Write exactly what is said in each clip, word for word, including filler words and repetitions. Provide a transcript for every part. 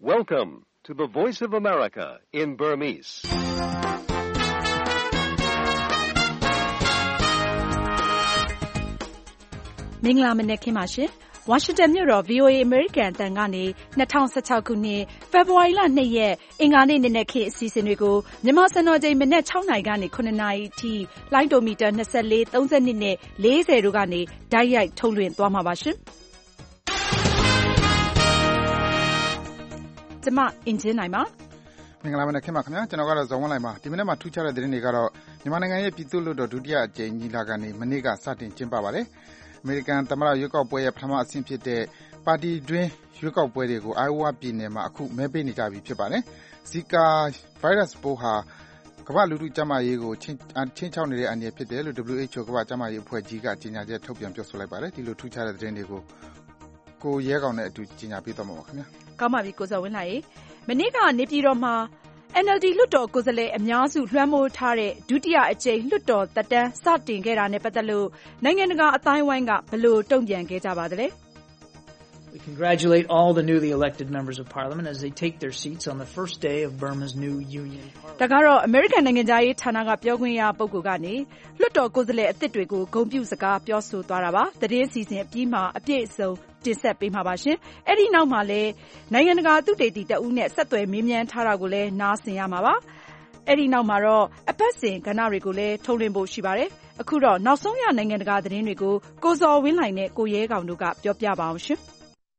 Welcome to the Voice of America in Burmese. ။မင်္ဂလာမနက်ခင်းပါရှင်။ ဝါရှင်တန်မြို့တော် ဗွီအိုအေ အမေရိကန်အသံကနေ၂၀၁၆ခုနှစ်ဖေဖော်ဝါရီလ၂ရက်အင်္ဂါနေ့နံနက်ခင်းအစီအစဉ်တွေကိုမြန်မာစံတော်ချိန်မနက်၆နာရီကနေ၇နာရီအထိလိုင်းဒိုမီတာ၂၄၊၃၂နဲ့၄၀တို့ကနေတိုက်ရိုက်ထုတ်လွှင့်သွားမှာပါရှင်။ကျမအင်ဂျင်နိုင်ပါမင်္ဂလာမနက်ခင်းပါခင်ဗျာကျွန်တော်ကတော့ဇော်ဝင်းလိုင်ပါဒီမနေ့မှာထူးခြားတဲ့သတင်းတွေကတော့မြန်မာနိုင်ငံရဲ့ပြည်သူ့လွှတ်တော်ဒုတိယအကြိမ်ညီလာခံနေမနေ့ကစတင်ကျင်းပပါတယ်အမေရိကန်သမ္မတရွေးကောက်ပွဲရဲ့ပထမအဆင့်ဖြစ်တဲ့ပါတီတွင်းရွေးကောက်ပွဲတွေကိုအိုင်အိုဝါပြည်နယ်မှာအခုမဲပေးနေကြပြီဖြစ်ပါတယ်ဇီကာဗိုင်းရပ်စ်ပိုးဟာကမ္ဘာလူထုကျန်းမာရေးကိုချင်းချင်းချောက်နေတဲ့အန္တရာယ်ဖြစ်တယ်လို့ W H O ကမ္ဘာကျန်းမာရေးအဖွဲ့ကြီးကကြေညာချက်ထုတ်ပြန်ပြောဆိုလိုက်ပါတယ်ဒီလိုထူးခြားတဲ့သတင်းတွေကိုကိုရဲကောင်နဲ့အတူကြေညာပေးသွားမှာပါခင်ဗျာကောင်းပါပြီကိုဇော်ဝင်းလိုင်ရေမနေ့ကနေပြည်တော်မှာN L D လွှတ်တော်ကိုယ်စားလှယ်အများစုလွှမ်းမိုးထားတဲ့ဒုတိယအကြိမ်လွှတ်တော်သက်တမ်းစတင်ခဲ့တာနဲ့ပတ်သက်လို့နိုင်ငံတကာအသိုင်းအဝိုင်းကဘယ်လိုတုံ့ပြန်ခဲ့ကြပါသလဲ We congratulate all the newly elected members of parliament as they take their seats on the first day of Burma's new union. ဒါကတော့ American နိုင်ငံသားရေးဌာနကပြောခွင့်ရပုဂ္ဂိုလ်ကနေလွှတ်တော်ကိုယ်စားလှယ်အသစ်တွေကိုဂုဏ်ပြုစကားပြောဆိုသွားတာပါ။သတင်းအစီအစဉ်အပြီးမှာအပြည့်အစုံတင်ဆက်ပေးမှာပါရှင်။အဲ့ဒီနောက်မှာလည်းနိုင်ငံတကာသုတေသီတဦးနဲ့ဆက်သွယ်မေးမြန်းထားတာကိုလည်းနားဆင်ရမှာပါ။အဲ့ဒီနောက်မှာတော့အပတ်စဉ်ကဏ္ဍတွေကိုလည်းထုတ်လွှင့်ဖို့ရှိပါတယ်။အခုတော့နောက်ဆုံးရနိုင်ငံတကာသတင်းတွေကိုကိုဇော်ဝင်းလိုင်နဲ့ကိုရဲကောင်တို့ကပြောပြပါအောင်ရှင်။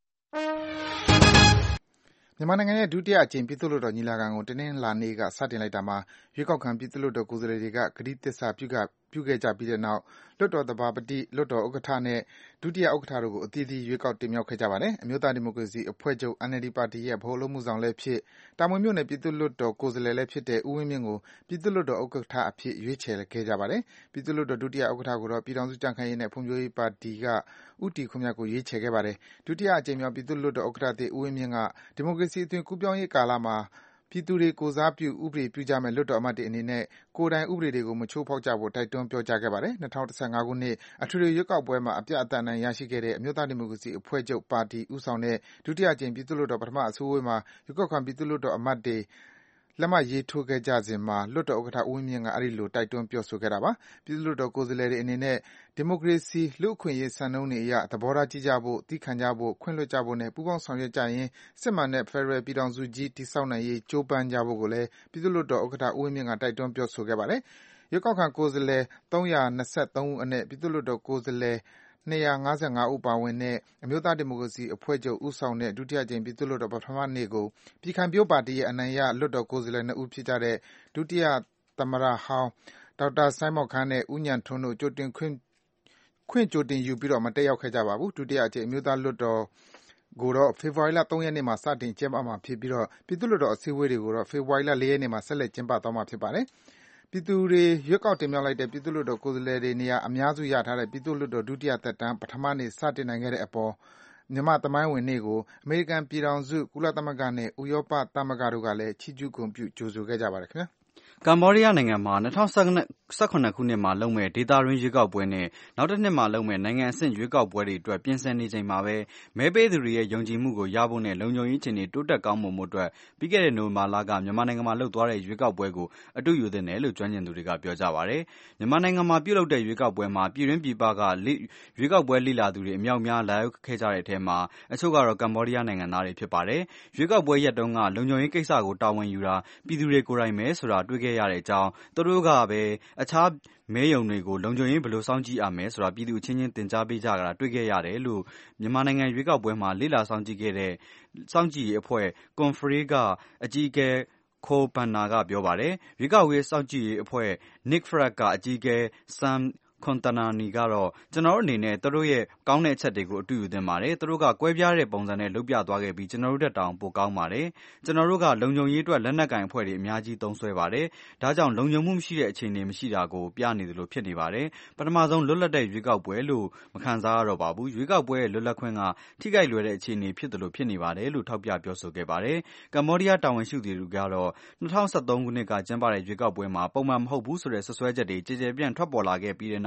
မြန်မာနိုင်ငံရဲ့ဒုတိယအကြိမ်ပြည်သူ့လွှတ်တော်ညီလာခံကိုတနင်္လာနေ့ကစတင်လိုက်တာမှာရွေးကောက်ခံပြည်သူ့လွှတ်တော်ကိုယ်စားလှယ်တွေကကတိသစ္စာပြုပြုခဲ့ကြပြီးတဲ့နောက်လွှတ်တော်သဘာပတိလွှတ်တော်ဥက္ကဋ္ဌနဲ့ဒုတိယဥက္ကဋ္ဌတို့ကိုအသီးသီးရွေးကောက်တင်မြှောက်ခဲ့ကြပါတယ်အမျိုးသားဒီမိုကရေစီအဖွဲ့ချုပ် N L D ပါတီရဲ့ဗဟိုအလုပ်အမှုဆောင်လည်းဖြစ်တာမွေမြို့နယ်ပြည်သူ့လွှတ်တော်ကိုယ်စားလှယ်လည်းဖြစ်တဲ့ဦးဝင်းမြင့်ကိုပြည်သူ့လွှတ်တော်ဥက္ကဋ္ဌအဖြစ်ရွေးချယ်ခဲ့ကြပါတယ်ပြည်သူ့လွှတ်တော်ဒုတိယဥက္ကဋ္ဌကိုတော့ပြည်ထောင်စုကြံ့ခိုင်ရေးနဲ့ဖွံ့ဖြိုးရေးပါတီကဦးတီခွန်မြတ်ကိုရွေးချယ်ခဲ့ပါတယ်ဒုတိယအကြိမ်မြောက်ပြည်သူ့လွှတ်တော်ဥက္ကဋ္ဌသစ်ဦးဝင်းမြင့်ကဒီမိုကရေစီအသွင်ကူးပြောင်းရေးကာလမှာပြည်သူတွေကိုယ်စားပြုဥပဒေပြုကြမယ့်လွှတ်တော်အမတ်တွေအနေနဲ့ကိုယ်တိုင်ဥပဒေတွေကိုမချိုးဖောက်ကြဖို့တိုက်တွန်းပြောကြားခဲ့ပါတယ်၂၀၁၅ခုနှစ်အထွေထွေရွေးကောက်ပွဲမှာအပြတ်အသတ်နိုင်ရရှိခဲ့တဲ့အမျိုးသားဒီမိုကရေစီအဖွဲ့ချုပ်ပါတီဦးဆောင်တဲ့ဒုတိယအကြိမ်ပြည်သူ့လွှတ်တော်ပထမအစည်းအဝေးမှာရွေးကောက်ခံပြည်သူ့လွှတ်တော်အမတ်တွေလက်မှတ်ရေးထိုးခဲ့ကြစဉ်မှာလွှတ်တော်ဥက္ကဋ္ဌဦးဝင်းမြင့်ကအဲဒီလိုတိုက်တွန်းပြောဆိုခဲ့တာပါပြည်သူ့လွှတ်တော်ကိုယ်စားလှယ်တွေအနေနဲ့ဒီမိုကရေစီလူ့အခွင့်အရေးစံနှုန်းတွေအရသဘောထားကြီးကြဖို့သီးခံကြဖို့ခွင့်လွှတ်ကြဖို့နဲ့ပူးပေါင်းဆောင်ရွက်ကြရင်စစ်မှန်တဲ့ဖက်ဒရယ်ပြည်ထောင်စုကြီးတည်ဆောက်နိုင်ရေးကြိုးပမ်းကြဖို့ကိုလည်းပြည်သူ့လွှတ်တော်ဥက္ကဋ္ဌဦးဝင်းမြင့်ကတိုက်တွန်းပြောဆိုခဲ့ပါတယ်ရွေးကောက်ခံကိုယ်စားလှယ်၃၂၃ဦးအနက်ပြည်သူ့လွှတ်တော်ကိုယ်စားလှယ်၂၅၅ဦးပါဝင်တဲ့အမျိုးသားဒီမိုကရေစီအဖွဲ့ချုပ်ဦးဆောင်တဲ့ဒုတိယအကြိမ်ပြည်သူ့လွှတ်တော်ပထမနေ့ကိုပြည်ခိုင်ဖြိုးပါတီရဲ့အနိုင်ရလွှတ်တော်ကိုယ်စားလှယ်၂ဦးဖြစ်ကြတဲ့ဒုတိယသမ္မတဟောင်းဒေါက်တာစိုင်းမော်ခမ်းနဲ့ဦးဉာဏ်ထွန်းတို့ကြိုတင်ခွင့်ခွင့်ကြိုတင်ယူပြီးတော့မတက်ရောက်ခဲ့ကြပါဘူးဒုတိယအကြိမ်အမျိုးသားလွှတ်တော်ကိုတော့ဖေဖော်ဝါရီလ၃ရက်နေ့မှာစတင်ကျင်းပမှာဖြစ်ပြီးတော့ပြည်သူ့လွှတ်တော်အစည်းအဝေးတွေကိုတော့ဖေဖော်ဝါရီလ၄ရက်နေ့မှာဆက်လက်ကျင်းပသွားမှာဖြစ်ပါတယ်ပြည်သူတွေရွေးကောက်တင်မြှောက်လိုက်တဲ့ပြည်သူ့လွှတ်တော်ကိုယ်စားလှယ်တွေနေရာအများစုရထားတဲ့ပြည်သူ့လွှတ်တော်ဒုတိယသက်တမ်းပထမနေ့စတင်နိုင်ခဲ့တဲ့အပေါ်မြန်မာသမိုင်းဝင်နေ့ကိုအမေရိကန်ပြည်ထောင်စုကုလသမဂ္ဂနဲ့ဥရောပသမဂ္ဂတို့ကလည်းချီးကျူးဂုဏ်ပြုကြိုဆိုခဲ့ကြပါတယ်ခင်ဗျာကမ္ဘောဒီးယားနိုင်ငံမှာ၂၀၁၇ခုနှစ်မှာလုပ်မဲ့ဒေသတွင်းရွေးကောက်ပွဲနဲ့နောက်တစ်နှစ်မှာလုပ်မဲ့နိုင်ငံအဆင့်ရွေးကောက်ပွဲတွေအတွက်ပြင်ဆင်နေချိန်မှာပဲမဲပေးသူတွေရဲ့ယုံကြည်မှုကိုရဖို့နဲ့လုံခြုံရေးအခြေအနေတိုးတက်ကောင်းမွန်မှုအတွက်ပြီးခဲ့တဲ့နိုဝင်ဘာလကမြန်မာနိုင်ငံမှာလုပ်သွားတဲ့ရွေးကောက်ပွဲကိုအတူယူသင့်တယ်လို့ကျွမ်းကျင်သူတွေကပြောကြပါတယ်မြန်မာနိုင်ငံမှာပြုလုပ်တဲ့ရွေးကောက်ပွဲမှာပြည်တွင်းပြည်ပကရွေးကောက်ပွဲလေ့လာသူတွေအများများလာရောက်ခဲ့ကြတဲ့အထဲမှာအချို့ကတော့ကမ္ဘောဒီးယားနိုင်ငံသားတွေဖြစ်ပါတယ်ရွေးကောက်ပွဲရက်တုန်းကလုံခြုံရေးကိစ္စကိုတာဝန်ယူတာပြည်သူတွေကိုယ်တိုင်မဲဆိုတာတွေ့ခဲ့ရတဲ့အကြောင်းသူတို့ကပဲအခြားမဲယုံတွေကိုလုံခြုံရေးဘယ်လိုစောင့်ကြည့်ရမယ်ဆိုတာပြည်သူချင်းချင်းတင်ကြားပေးကြတာတွေ့ခဲ့ရတယ်လို့မြန်မာနိုင်ငံရွေးကောက်ပွဲမှာလေ့လာစောင့်ကြည့်ခဲ့တဲ့စောင့်ကြည့်ရေးအဖွဲ့ Conference ကအကြီးအကဲခိုပန်နာကပြောပါတယ်ရွေးကောက်ပွဲစောင့်ကြည့်ရေးအဖွဲ့ Nick Frag ကအကြီးအကဲ Samခွန်တနာနီကတော့ကျွန်တော်တို့အနေနဲ့သူတို့ရဲ့ကောင်းတဲ့အချက်တွေကိုအတူယူသင့်ပါတယ်သူတို့ကကွဲပြားတဲ့ပုံစံနဲ့လုပ်ပြသွားခဲ့ပြီးကျွန်တော်တို့တက်တောင်ပိုကောင်းပါတယ်ကျွန်တော်တို့ကလုံခြုံရေးအတွက်လက်နက်ကင်အဖွဲ့တွေအများကြီးသုံးစွဲပါတယ်ဒါကြောင့်လုံခြုံမှုမရှိတဲ့အခြေအနေမရှိတာကိုပြနေတယ်လို့ဖြစ်နေပါတယ်ပထမဆုံးလွတ်လပ်တဲ့ရွေးကောက်ပွဲလို့မခံစားရတော့ပါဘူးရွေးကောက်ပွဲရဲ့လွတ်လပ်ခွင့်ကထိခိုက်လွယ်တဲ့အခြေအနေဖြစ်တယ်လို့ဖြစ်နေပါတယ်လို့ထောက်ပြပြောဆိုခဲ့ပါတယ်ကမ္ဘောဒီးယားတာဝန်ရှိသူတွေကတော့၂၀၁၃ခုနှစ်ကကျင်းပတဲ့ရွေးကောက်ပွဲမှာပုံမှန်မဟုတ်ဘူးဆိုတဲ့ဆွဆွဲချက်တွေကြေကြေပြန့်ထွက်ပေါ်လာခဲ့ပြီးတဲ့နောက်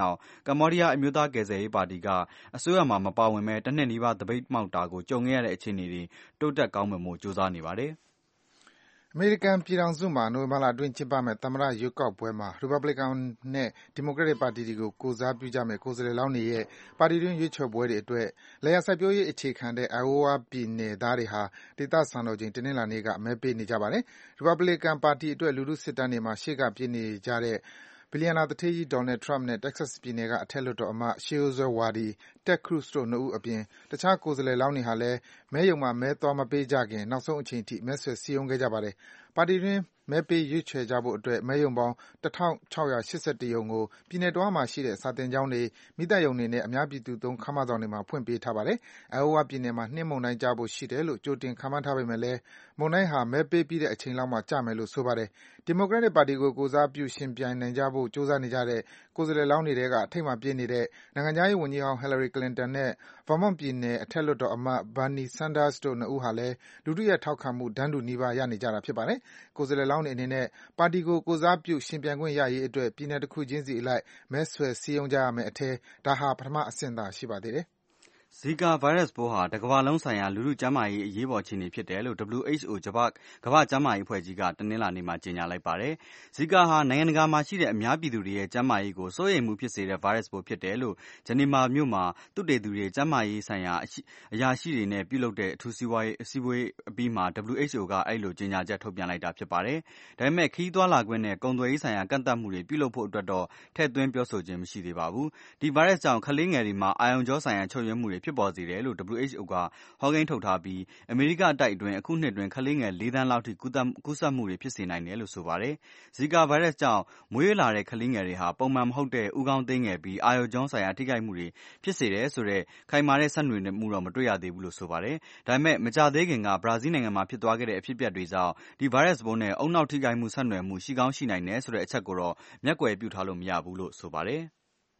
နောက်ကမ္ဘောဒီးယားအမျိုးသားကယ်ဆယ်ရေးပါတီကအစိုးရမှာမပါဝင်မဲတစ်နှစ်နီးပါးသပိတ်မှောက်တာကိုကြုံခဲ့ရတဲ့အခြေအနေတွေတိုးတက်ကောင်းမွန်ဖို့ကြိုးစားနေပါတယ်။အမေရိကန်ပြည်ထောင်စုမှာနိုဝင်ဘာလအတွင်းကျင်းပမယ့်သမ္မတရွေးကောက်ပွဲမှာရီပတ်ဘလစ်ကန်နဲ့ဒီမိုကရက်တစ်ပါတီတွေကိုကိုယ်စားပြုကြမယ့်ကိုယ်စားလှယ်လောင်းတွေရဲ့ပါတီတွင်းရွေးချယ်ပွဲတွေအတွက်လယ်ယာစိုက်ပျိုးရေးအခြေခံတဲ့ Iowa ပြည်နယ်သားတွေဟာဒေသစံတော်ချိန်တနင်္လာနေ့ကမဲပေးနေကြပါတယ်။ရီပတ်ဘလစ်ကန်ပါတီအတွက်လူထုစစ်တမ်းတွေမှာရှေ့ကပြေးနေကြတဲ့ဘီလီယံနာသူဌေးကြီး Donald Trump နဲ့ Texas ပြည်နယ်ကအထက်လွှတ်တော်အမတ်ရှေးရိုးစွဲဝါဒီ Ted Cruz တို့နှစ်ဦးအပြင်တခြားကိုယ်စားလှယ်လောင်းတွေဟာလည်းမဲရုံမှာမဲသွားမပေးကြခင်နောက်ဆုံးအချိန်ထိမဲဆွယ်စည်းရုံးခဲ့ကြပါတယ်။ပါတီတွင်းမဲပေးရွေးချယ်ကြဖို့အတွက်မဲရုံပေါင်းတစ်ထောင်ခြောက်ရာ၈၁ ရုံကိုပြည်နယ်တဝန်းမှာရှိတဲ့စာသင်ကျောင်းတွေ၊မီးသတ်ရုံတွေနဲ့အများပြည်သူသုံးခန်းမဆောင်တွေမှာဖွင့်ပေးထားပါတယ်။ Iowa ပြည်နယ်မှာနှင်းမုန်တိုင်းကျဖို့ရှိတယ်လို့ကြိုတင်ခန့်မှန်းထားပေမယ့်လည်းမုန်တိုင်းဟာမဲပေးပြီးတဲ့အချိန်လောက်မှကျမယ်လို့ဆိုပါတယ်။ဒီမိုကရက်တစ်ပါတီကိုကိုယ်စားပြုယှဉ်ပြိုင်နိုင်ကြဖို့ကြိုးစားနေကြတဲ့ကိုယ်စားလှယ်လောင်းတွေထဲကထိပ်မှာပြေးနေတဲ့နိုင်ငံခြားရေးဝန်ကြီးဟောင်း Hillary Clinton နဲ့ Vermont ပြည်နယ်အထက်လွှတ်တော်အမတ် Bernie Sanders တို့နှစ်ဦးဟာလည်းလူထုရဲ့ထောက်ခံမှုတန်းတူနီးပါးရနေကြတာဖြစ်ပါတယ်။ကိုယ်စားလှယ်လောင်းတွေအနေနဲ့ပါတီကိုကိုယ်စားပြုယှဉ်ပြိုင်ခွင့်ရရေးအတွက်ပြည်နယ်တခုချင်းစီအလိုက်မဲဆွယ်စည်းရုံးကြရမယ့်အထဲဒါဟာပထမအဆင့်သာရှိပါသေးတယ်။ဇီကာဗိုင်းရပ်စ်ပိုးဟာတကမ္ဘာလုံးဆိုင်ရာလူထုကျန်းမာရေးအရေးပေါ်အခြေအနေဖြစ်တယ်လို့ W H O ကမ္ဘာ့ကျန်းမာရေးအဖွဲ့ကြီးကတနင်္လာနေ့မှာကြေညာလိုက်ပါတယ်။ဇီကာဟာနိုင်ငံတကာမှာရှိတဲ့အများပြည်သူတွေရဲ့ကျန်းမာရေးကိုစိုးရိမ်မှုဖြစ်စေတဲ့ဗိုင်းရပ်စ်ပိုးဖြစ်တယ်လို့ဂျနီဗာမြို့မှာသုတေသီတွေကျန်းမာရေးဆိုင်ရာအရာရှိတွေနဲ့ပြုလုပ်တဲ့အထူးစည်းဝေးအပြီးမှာ W H O ကအဲဒီလိုကြေညာချက်ထုတ်ပြန်လိုက်တာဖြစ်ပါတယ်။ဒါပေမဲ့ခရီးသွားလာခွင့်နဲ့ကုန်သွယ်ရေးဆိုင်ရာကန့်သတ်မှုတွေပြုလုပ်ဖို့အတွက်တော့ထည့်သွင်းပြောဆိုခြင်းမရှိသေးပါဘူး။ဒီဗိုင်းရပ်စ်ကြောင့်ကလေးငယ်တွေမှာအာရုံကြောဆိုင်ရာချုပ်ယွင်းမှုတွေဖြစ်ပေါ်စေတယ်လို့ W H O ကဟောကိန်းထုတ်ထားပြီးအမေရိကအတိုက်အတွင်းအခုနှစ်အတွင်းကလေးငယ်လေးသန်းလောက်ထိကူးစက်မှုတွေဖြစ်စေနိုင်တယ်လို့ဆိုပါတယ်။ဇီကာဗိုင်းရပ်စ်ကြောင့်မွေးလာတဲ့ကလေးငယ်တွေဟာပုံမှန်မဟုတ်တဲ့ဦးခေါင်းသေးငယ်ပြီးအာရုံကြောဆိုင်ရာထိခိုက်မှုတွေဖြစ်စေတယ်ဆိုတဲ့ခိုင်မာတဲ့ဆက်နွယ်မှုတော့မတွေ့ရသေးဘူးလို့ဆိုပါတယ်။ဒါပေမဲ့မကြာသေးခင်ကဘရာဇီးနိုင်ငံမှာဖြစ်သွားခဲ့တဲ့အဖြစ်အပျက်တွေကြောင့်ဒီဗိုင်းရပ်စ်ပိုးနဲ့ဦးနှောက်ထိခိုက်မှုဆက်နွယ်မှုရှိကောင်းရှိနိုင်တယ်ဆိုတဲ့အချက်ကိုတော့မျက်ကွယ်ပြုထားလို့မရဘူးလို့ဆိုပါတယ်။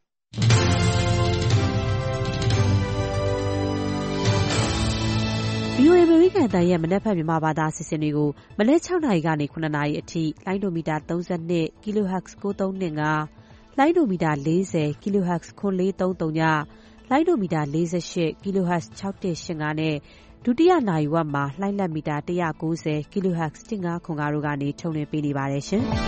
ဗွီအိုအေ အမေရိကန်အသံရဲ့မနက်ဖြန်မြန်မာဘာသာအစီအစဉ်တွေကိုမနက်၆နာရီကနေ၇နာရီအထိလိုင်းဒိုမီတာသုံး၂ kilohertz ၉၃၂၅ လိုင်းဒိုမီတာ၄၀ kilohertz ခွန်၄၃၃ည လိုင်းဒိုမီတာ၄၈ kilohertz ၆၁၈၅နဲ့ဒုတိယနာရီဝက်မှာလှိုင်းလက်မီတာ၁၉၀ kilohertz ၁၅ခွန်၅တို့ကနေထုတ်လွှင့်ပေးနေပါတယ်ရှင်။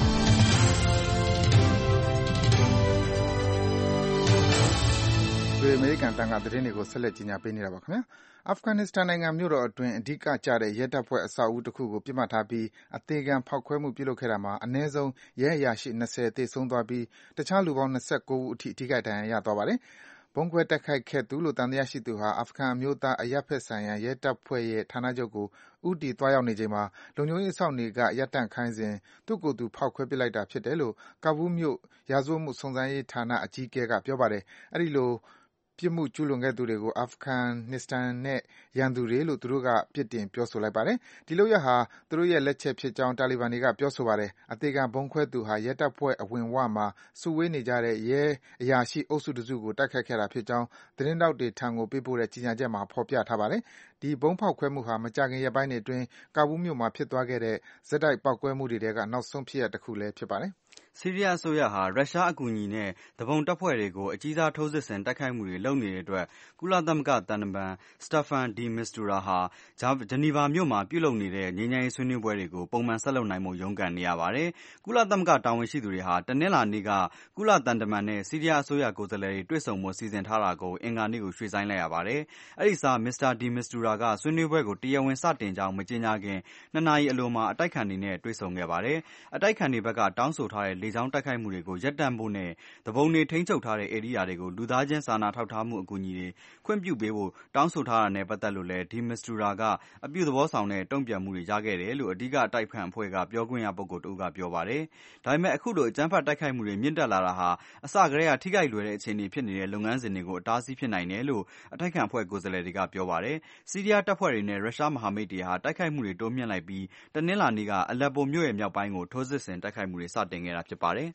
အမေရိကန်တန်ကသတင်းတွေကိုဆက်လက်ကြီးညာပေးနေတာပါခင်ဗျာအာဖဂန်နစ္စတန်နိုင်ငံမြို့တော်အတွင်းအဓိကကျတဲ့ရဲတပ်ဖွဲ့အဆောက်အဦတစ်ခုကိုပြစ်မှတ်ထားပြီးအသေခံဖောက်ခွဲမှုပြုလုပ်ခဲ့တာမှာအနည်းဆုံးရဲအရာရှိ၂၀သေဆုံးသွားပြီးတခြားလူပေါင်း၂၉ဦးအထိထိခိုက်ဒဏ်ရာရသွားပါတယ်ဗုံးခွဲတိုက်ခိုက်ခဲ့သူလို့သံသယရှိသူဟာအာဖဂန်အမျိုးသားအရပ်ဖက်ဆိုင်ရာရဲတပ်ဖွဲ့ရဲ့ဌာနချုပ်ကိုဦးတည်သွားရောက်နေချိန်မှာလုံခြုံရေးအစောင့်တွေကရပ်တန့်ခိုင်းစဉ်သူ့ကိုယ်သူဖောက်ခွဲပစ်လိုက်တာဖြစ်တယ်လို့ကာဘူးမြို့ရာဇဝတ်မှုစုံစမ်းရေးဌာနအကြီးအကဲကပြောပါတယ်အဲဒီလိုပြစ်မှုကျူးလွန်ခဲ့သူတွေကိုအာဖဂန်နစ္စတန်နဲ့ရန်သူတွေလို့သူတို့ကပြစ်တင်ပြောဆိုလိုက်ပါတယ်ဒီလုပ်ရပ်ဟာသူတို့ရဲ့လက်ချက်ဖြစ်ကြောင်းတာလီဘန်တွေကပြောဆိုပါတယ်အသေးခံဗုံးခွဲသူဟာရဲတပ်ဖွဲ့အဝင်ဝမှာစုဝေးနေကြတဲ့ရဲအရာရှိအုပ်စုတစုကိုတိုက်ခိုက်ခဲ့တာဖြစ်ကြောင်းသတင်းတောက်တွေထံကိုပေးပို့တဲ့ကြေညာချက်မှာဖော်ပြထားပါတယ်ဒီဗုံးဖောက်ခွဲမှုဟာမကြာခင်ရက်ပိုင်းတွေအတွင်းကာဘူးမြို့မှာဖြစ်သွားခဲ့တဲ့ဇက်တိုက်ပောက်ကွဲမှုတွေထဲကနောက်ဆုံးဖြစ်ရပ်တစ်ခုလည်းဖြစ်ပါတယ်ဆီးရီးယားအစိုးရဟာရုရှားအကူအညီနဲ့သူပုန်တပ်ဖွဲ့တွေကိုအကြီးစားထိုးစစ်ဆင်တိုက်ခိုက်မှုတွေလုပ်နေတဲ့အတွက်ကုလသမဂ္ဂသံတမန်စတက်ဖန်ဒီမစ္စတူရာဟာဂျနီဗာမြို့မှာပြုလုပ်နေတဲ့ငြိမ်းချမ်းရေးဆွေးနွေးပွဲတွေကိုပုံမှန်ဆက်လုပ်နိုင်ဖို့ရုန်းကန်နေရပါတယ်။ကုလသမဂ္ဂတာဝန်ရှိသူတွေဟာတနင်္လာနေ့ကကုလသံတမန်နဲ့ဆီးရီးယားအစိုးရကိုယ်စားလှယ်တွေတွေ့ဆုံဖို့စီစဉ်ထားတာကိုအင်္ဂါနေ့ကိုရွှေ့ဆိုင်းလိုက်ရပါတယ်။အဲဒီစာမစ္စတာဒီမစ္စတူရာကဆွေးနွေးပွဲကိုတရားဝင်စတင်ကြောင်းမကြေညာခင်နှစ်နာရီအလိုမှာအတိုက်ခံတွေနဲ့တွေ့ဆုံခဲ့ပါတယ်။အတိုက်ခံတွေဘက်ကတောင်းဆိုထားတဲ့လေကြောင်းတိုက်ခိုက်မှုတွေကိုရပ်တန့်ဖို့နဲ့သူပုန်တွေထိန်းချုပ်ထားတဲ့ဧရိယာတွေကိုလူသားချင်းစာနာထောက်ထားမှုအကူအညီတွေခွင့်ပြုပေးဖို့တောင်းဆိုထားတာနဲ့ပတ်သက်လို့လည်းဒီမစ္စတူရာကအပြုသဘောဆောင်တဲ့တုံ့ပြန်မှုတွေရခဲ့တယ်လို့အဓိကအတိုက်ခံအဖွဲ့ကပြောခွင့်ရပုဂ္ဂိုလ်တဦးကပြောပါတယ်။ဒါပေမဲ့အခုလိုအကြမ်းဖက်တိုက်ခိုက်မှုတွေမြင့်တက်လာတာဟာအစကတည်းကထိခိုက်လွယ်တဲ့အခြေအနေဖြစ်နေတဲ့လုပ်ငန်းစဉ်တွေကိုအတားအဆီးဖြစ်နိုင်တယ်လို့အတိုက်ခံအဖွဲ့ကိုယ်စားလှယ်တွေကပြောပါတယ်။ဆီးရီးယားတပ်ဖွဲ့တွေနဲ့ရုရှားမဟာမိတ်တွေဟာတိုက်ခိုက်မှုတွေတိုးမြင့်လိုက်ပြီးတနင်္လာနေ့ကအလက်ပိုမြို့ရဲ့မြောက်ပိုင်းကိုထိုးစစ်ဆင်တိုက်ခိုက်မှုတွေစတင်ခဲ့တာဖြစ်ပါတယ်။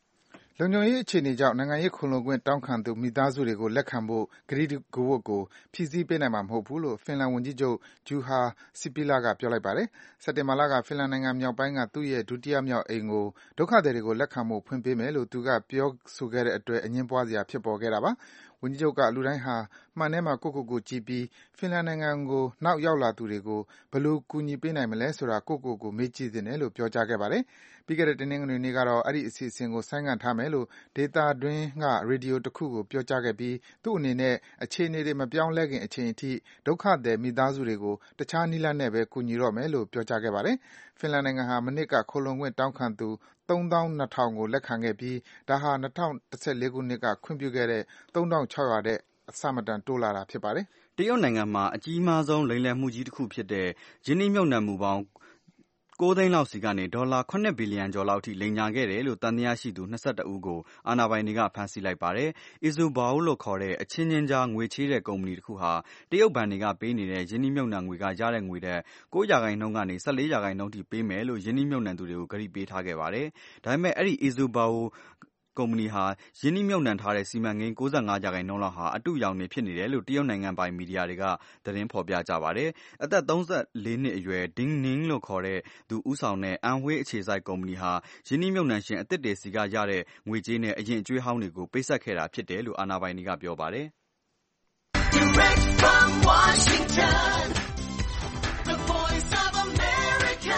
လုံခြုံရေးအခြေအနေကြောင့်နိုင်ငံရေးခိုလှုံခွင့်တောင်းခံသူမိသားစုတွေကိုလက်ခံဖို့ကတိကဝတ်ကိုဖြည့်ဆည်းပေးနိုင်မှာမဟုတ်ဘူးလို့ဖင်လန်ဝန်ကြီးချုပ် Juha Sipilä ကပြောလိုက်ပါတယ်။စက်တင်ဘာလကဖင်လန်နိုင်ငံမြောက်ပိုင်းကသူ့ရဲ့ဒုတိယမြောက်အိမ်ကိုဒုက္ခသည်တွေကိုလက်ခံဖို့ဖွင့်ပေးမယ်လို့သူကပြောဆိုခဲ့တဲ့အတွက်အငြင်းပွားစရာဖြစ်ပေါ်ခဲ့တာပါ။ဝန်ကြီးချုပ်ကလူတိုင်းဟာမှန်ထဲမှာကိုယ့်ကိုယ်ကိုကြည့်ပြီးဖင်လန်နိုင်ငံကိုနောက်ရောက်လာသူတွေကိုဘယ်လိုကူညီပေးနိုင်မလဲဆိုတာကိုယ့်ကိုယ်ကိုမေးကြည့်သင့်တယ်လို့ပြောကြားခဲ့ပါတယ်။ပြီးခဲ့တဲ့တနင်္ဂနွေနေ့ကတော့အဲဒီအစီအစဉ်ကိုဆိုင်းငံ့ထားမယ်လို့ဒေသတွင်းကရေဒီယိုတခုကိုပြောကြားခဲ့ပြီးသူ့အနေနဲ့အခြေအနေတွေမပြောင်းလဲခင်အချိန်အထိဒုက္ခသည်မိသားစုတွေကိုတခြားနည်းလမ်းနဲ့ပဲကူညီတော့မယ်လို့ပြောကြားခဲ့ပါတယ်။ဖင်လန်နိုင်ငံဟာမနှစ်ကခိုလှုံခွင့်တောင်းခံသူသုံးသောင်းနှစ်ထောင်ကိုလက်ခံခဲ့ပြီးဒါဟာ၂၀၁၄ခုနှစ်ကခွင့်ပြုခဲ့တဲ့သုံးထောင်ခြောက်ရာထက်အဆမတန်တိုးလာတာဖြစ်ပါတယ်။တရုတ်နိုင်ငံမှာအကြီးမားဆုံးလိမ်လည်မှုကြီးတစ်ခုဖြစ်တဲ့ရင်းနှီးမြှုပ်နှံမှုပေါင်းကိုးသိန်းလောက်စီကနေဒေါ်လာခုနှစ်ဘီလီယံကျော်လောက်ထိလိမ်ညာခဲ့တယ်လို့တန်တရားရှိသူ၂၁ဦးကိုအာဏာပိုင်တွေကဖမ်းဆီးလိုက်ပါတယ်။ Izubao လို့ခေါ်တဲ့အချင်းချင်းကြားငွေချေးတဲ့ကုမ္ပဏီတစ်ခုဟာတရုတ်ဘဏ်တွေကပေးနေတဲ့ရင်းနှီးမြှုပ်နှံငွေကရတဲ့ငွေတဲ့ကိုးရာခိုင်နှုန်းကနေ၁၄ရာခိုင်နှုန်းထိပေးမယ်လို့ရင်းနှီးမြှုပ်နှံသူတွေကိုကတိပေးထားခဲ့ပါတယ်။ဒါပေမဲ့အဲ့ဒီ Izubaoကုမ္ပဏီဟာရင်းနှီးမြှုပ်နှံထားတဲ့စီမံကိန်း၉၅ရာခိုင်နှုန်းလောက်ဟာအတုရောင်နေဖြစ်နေတယ်လို့တရုတ်နိုင်ငံပိုင်မီဒီယာတွေကသတင်းဖော်ပြကြပါတယ်။အသက်၃၄နှစ်အရွယ် Ding Ning လို့ခေါ်တဲ့သူဦးဆောင်တဲ့အန်ဝေးအခြေစိုက်ကုမ္ပဏီဟာရင်းနှီးမြှုပ်နှံရှင်အသစ်တွေစီကရတဲ့ငွေကြေးနဲ့အရင်အကြွေးဟောင်းတွေကိုပေးဆက်ခဲ့တာဖြစ်တယ်လို့အာဏာပိုင်တွေကပြောပါတယ်။ Direct from Washington, the voice of America,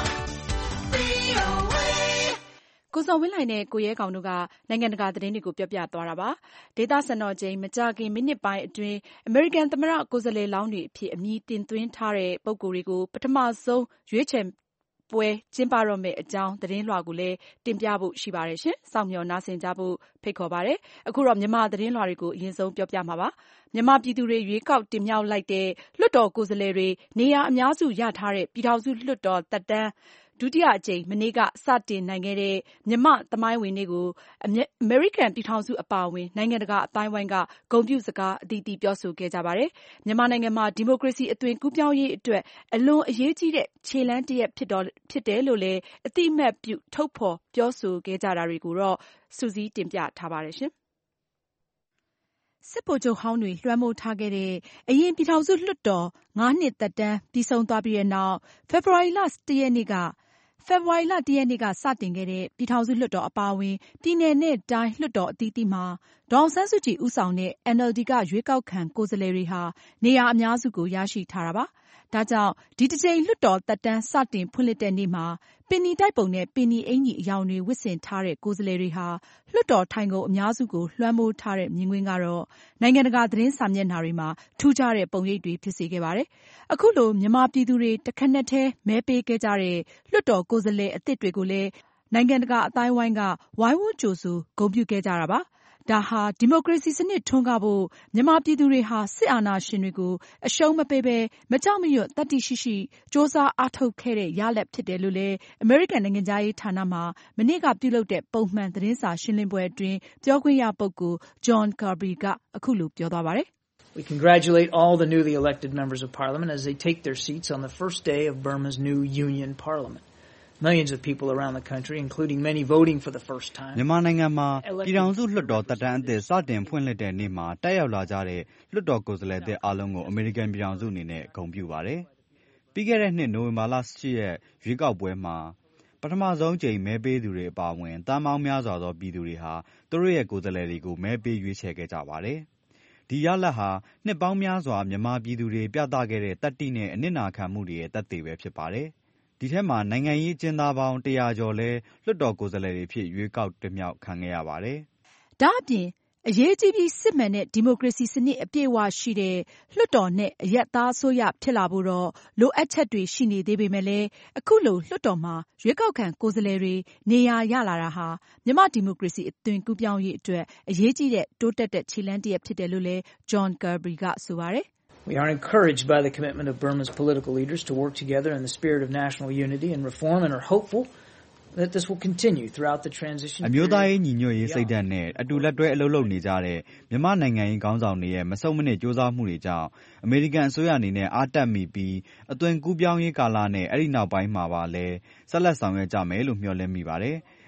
ကိုဇော်ဝင်းလှိုင်နဲ့ကိုရဲကောင်တို့ကနိုင်ငံတကာသတင်းတွေကိုပြောပြသွားတာပါ။ဒေသစံတော်ချိန်မကြာခင်မိနစ်ပိုင်းအတွင်းအမေရိကန်သမ္မတကိုယ်စားလှယ်လောင်းတွေအဖြစ်အမည်တင်သွင်းထားတဲ့ပုဂ္ဂိုလ်တွေကိုပထမဆုံးရွေးချယ်ပွဲကျင်းပတော့မယ့်အကြောင်းသတင်းလွှာကိုလည်းတင်ပြဖို့ရှိပါတယ်ရှင်။စောင့်မျှော်နားဆင်ကြဖို့ဖိတ်ခေါ်ပါတယ်။အခုတော့မြန်မာသတင်းလွှာတွေကိုအရင်ဆုံးပြောပြမှာပါ။မြန်မာပြည်သူတွေရွေးကောက်တင်မြှောက်လိုက်တဲ့လွှတ်တော်ကိုယ်စားလှယ်တွေနေရာအများစုရထားတဲ့ပြည်ထောင်စုလွှတ်တော်သက်တမ်းဒုတိယအကြိမ်မနေ့ကစတင်နိုင်ခဲ့တဲ့မြန်မာသမိုင်းဝင်နေ့ကိုအမေရိကန်ပြည်ထောင်စုအပါအဝင်နိုင်ငံတကာအသိုင်းအဝိုင်းကဂုဏ်ပြုစကားအသီးသီးပြောဆိုခဲ့ကြပါတယ်။မြန်မာနိုင်ငံမှာဒီမိုကရေစီအသွင်ကူးပြောင်းရေးအတွက်အလွန်အရေးကြီးတဲ့ခြေလှမ်းတရပ်ဖြစ်တော်ဖြစ်တယ်လို့လည်းအတိအမှတ်ပြုထုတ်ဖော်ပြောဆိုခဲ့ကြတာတွေကိုတော့စုစည်းတင်ပြထားပါတယ်ရှင်။စစ်ဗိုလ်ချုပ်ဟောင်းတွေလွှမ်းမိုးထားခဲ့တဲ့အရင်ပြည်ထောင်စုလွှတ်တော်ငါးနှစ်သက်တမ်းပြီးဆုံးသွားပြီးတဲ့နောက်ဖေဖော်ဝါရီလ၁ရက်နေ့ကဖေဖော်ဝါရီလ၁ရက်နေ့ကစတင်ခဲ့တဲ့ပြည်ထောင်စုလွှတ်တော်အပါအဝင်ပြည်နယ်နဲ့တိုင်းလွှတ်တော်အသီးသီးမှာဒေါ်အောင်ဆန်းစုကြည်ဦးဆောင်တဲ့ အန်အယ်လ်ဒီ ကရွေးကောက်ခံကိုယ်စားလှယ်တွေဟာနေရာအများစုကိုရရှိထားတာပါ။ဒါကြောင့်ဒီတစ်ကြိမ်လွှတ်တော်သက်တမ်းစတင်ဖွင့်လှစ်တဲ့နေ့မှာပင်နီတိုက်ပုံနဲ့ပင်နီအင်္ကျီအရောင်တွေဝတ်ဆင်ထားတဲ့ကိုယ်စားလှယ်တွေဟာလွှတ်တော်ထိုင်ခုံအများစုကိုလွှမ်းမိုးထားတဲ့မြင်ကွင်းကတော့နိုင်ငံတကာသတင်းစာမျက်နှာတွေမှာထူးခြားတဲ့ပုံရိပ်တွေဖြစ်စေခဲ့ပါတယ်။အခုလိုမြန်မာပြည်သူတွေတခဏက်တည်းမဲပေးခဲ့ကြတဲ့လွှတ်တော်ကိုယ်စားလှယ်အသစ်တွေကိုလည်းနိုင်ငံတကာအသိုင်းအဝိုင်းကဝိုင်းဝန်းကြိုဆိုဂုဏ်ပြုခဲ့ကြတာပါ။ဒါဟာဒီမိုကရေစီစနစ်ထွန်းကားဖို့မြန်မာပြည်သူတွေဟာစစ်အာဏာရှင်တွေကိုအရှုံးမပေးဘဲမကြောက်မရွံ့သတ္တိရှိရှိကြိုးစားအားထုတ်ခဲ့တဲ့ရလဒ်ဖြစ်တယ်လို့လည်းအမေရိကန်နိုင်ငံခြားရေးဌာနမှာမနေ့ကပြုလုပ်တဲ့ပုံမှန်သတင်းစာရှင်းလင်းပွဲအတွင်းပြောခွင့်ရပုဂ္ဂိုလ် John Kirby ကအခုလိုပြောသွားပါတယ်။ We congratulate all the newly elected members of parliament as they take their seats on the first day of Burma's new union parliament.Millions of people around the country, including many voting for the first time. မြန်မာနိုင်ငံမှာပြည်ထောင်စုလွှတ်တော်သက်တမ်းအသစ်စတင်ဖွင့်လှစ်တဲ့နေ့မှာတက်ရောက်လာကြတဲ့လွှတ်တော်ကိုယ်စားလှယ်တွေအားလုံးကိုအမေရိကန်ပြည်ထောင်စုအနေနဲ့ဂုဏ်ပြုပါတယ်။ပြီးခဲ့တဲ့နှစ်နိုဝင်ဘာလ၈ရက်ရွေးကောက်ပွဲမှာပထမဆုံးကြိမ်မဲပေးသူတွေအပါအဝင်တန်းပေါင်းများစွာသောပြည်သူတွေဟာသူတို့ရဲ့ကိုယ်စားလှယ်တွေကိုမဲပေးရွေးချယ်ခဲ့ကြပါတယ်။ဒီရလဒ်ဟာနှစ်ပေါင်းများစွာမြန်မာပြည်သူတွေပြသခဲ့တဲ့တတ္တိနဲ့အနစ်နာခံမှုတွေရဲ့သက်သေပဲဖြစ်ပါတယ်။ဒီထဲမှာနိုင်ငံရေးအကျဉ်းသားပေါင်းတရာကျော်လဲလွှတ်တော်ကိုယ်စားလှယ်တွေဖြစ်ရွေးကောက်တင်မြှောက်ခံခဲ့ရပါတယ်။ဒါ့အပြင်အရေးကြီးပြီးစစ်မှန်တဲ့ဒီမိုကရေစီစနစ်အပြည့်အဝရှိတဲ့လွှတ်တော်နဲ့အရပ်သားအစိုးရဖြစ်လာဖို့တော့လိုအပ်ချက်တွေရှိနေသေးပေမဲ့လည်းအခုလိုလွှတ်တော်မှာရွေးကောက်ခံကိုယ်စားလှယ်တွေနေရာရလာတာဟာမြန်မာဒီမိုကရေစီအသွင်ကူးပြောင်းရေးအတွက်အရေးကြီးတဲ့တိုးတက်တဲ့ခြေလှမ်းတစ်ရပ်ဖြစ်တယ်လို့လည်း John Kirby ကဆိုပါတယ်။ We are encouraged by the commitment of Burma's political leaders to work together in the spirit of national unity and reform and are hopeful that this will continue throughout the transition period. အမျိုးသားရေးညီညွတ်ရေးစိတ်ဓာတ်နဲ့အတူလက်တွဲအလုပ်လုပ်နေကြတဲ့မြန်မာနိုင်ငံရေးခေါင်းဆောင်တွေရဲ့မဆုတ်မနစ်ကြိုးစားမှုတွေကြောင့်အမေရိကန်အစိုးရအနေနဲ့အားတက်မိပြီးအသွင်ကူးပြောင်းရေးကာလနဲ့အဲ့ဒီနောက်ပိုင်းမှာပါလဲဆက်လက်ဆောင်ရွက်ကြမယ်လို့မျှော်လင့်မိပါတယ်။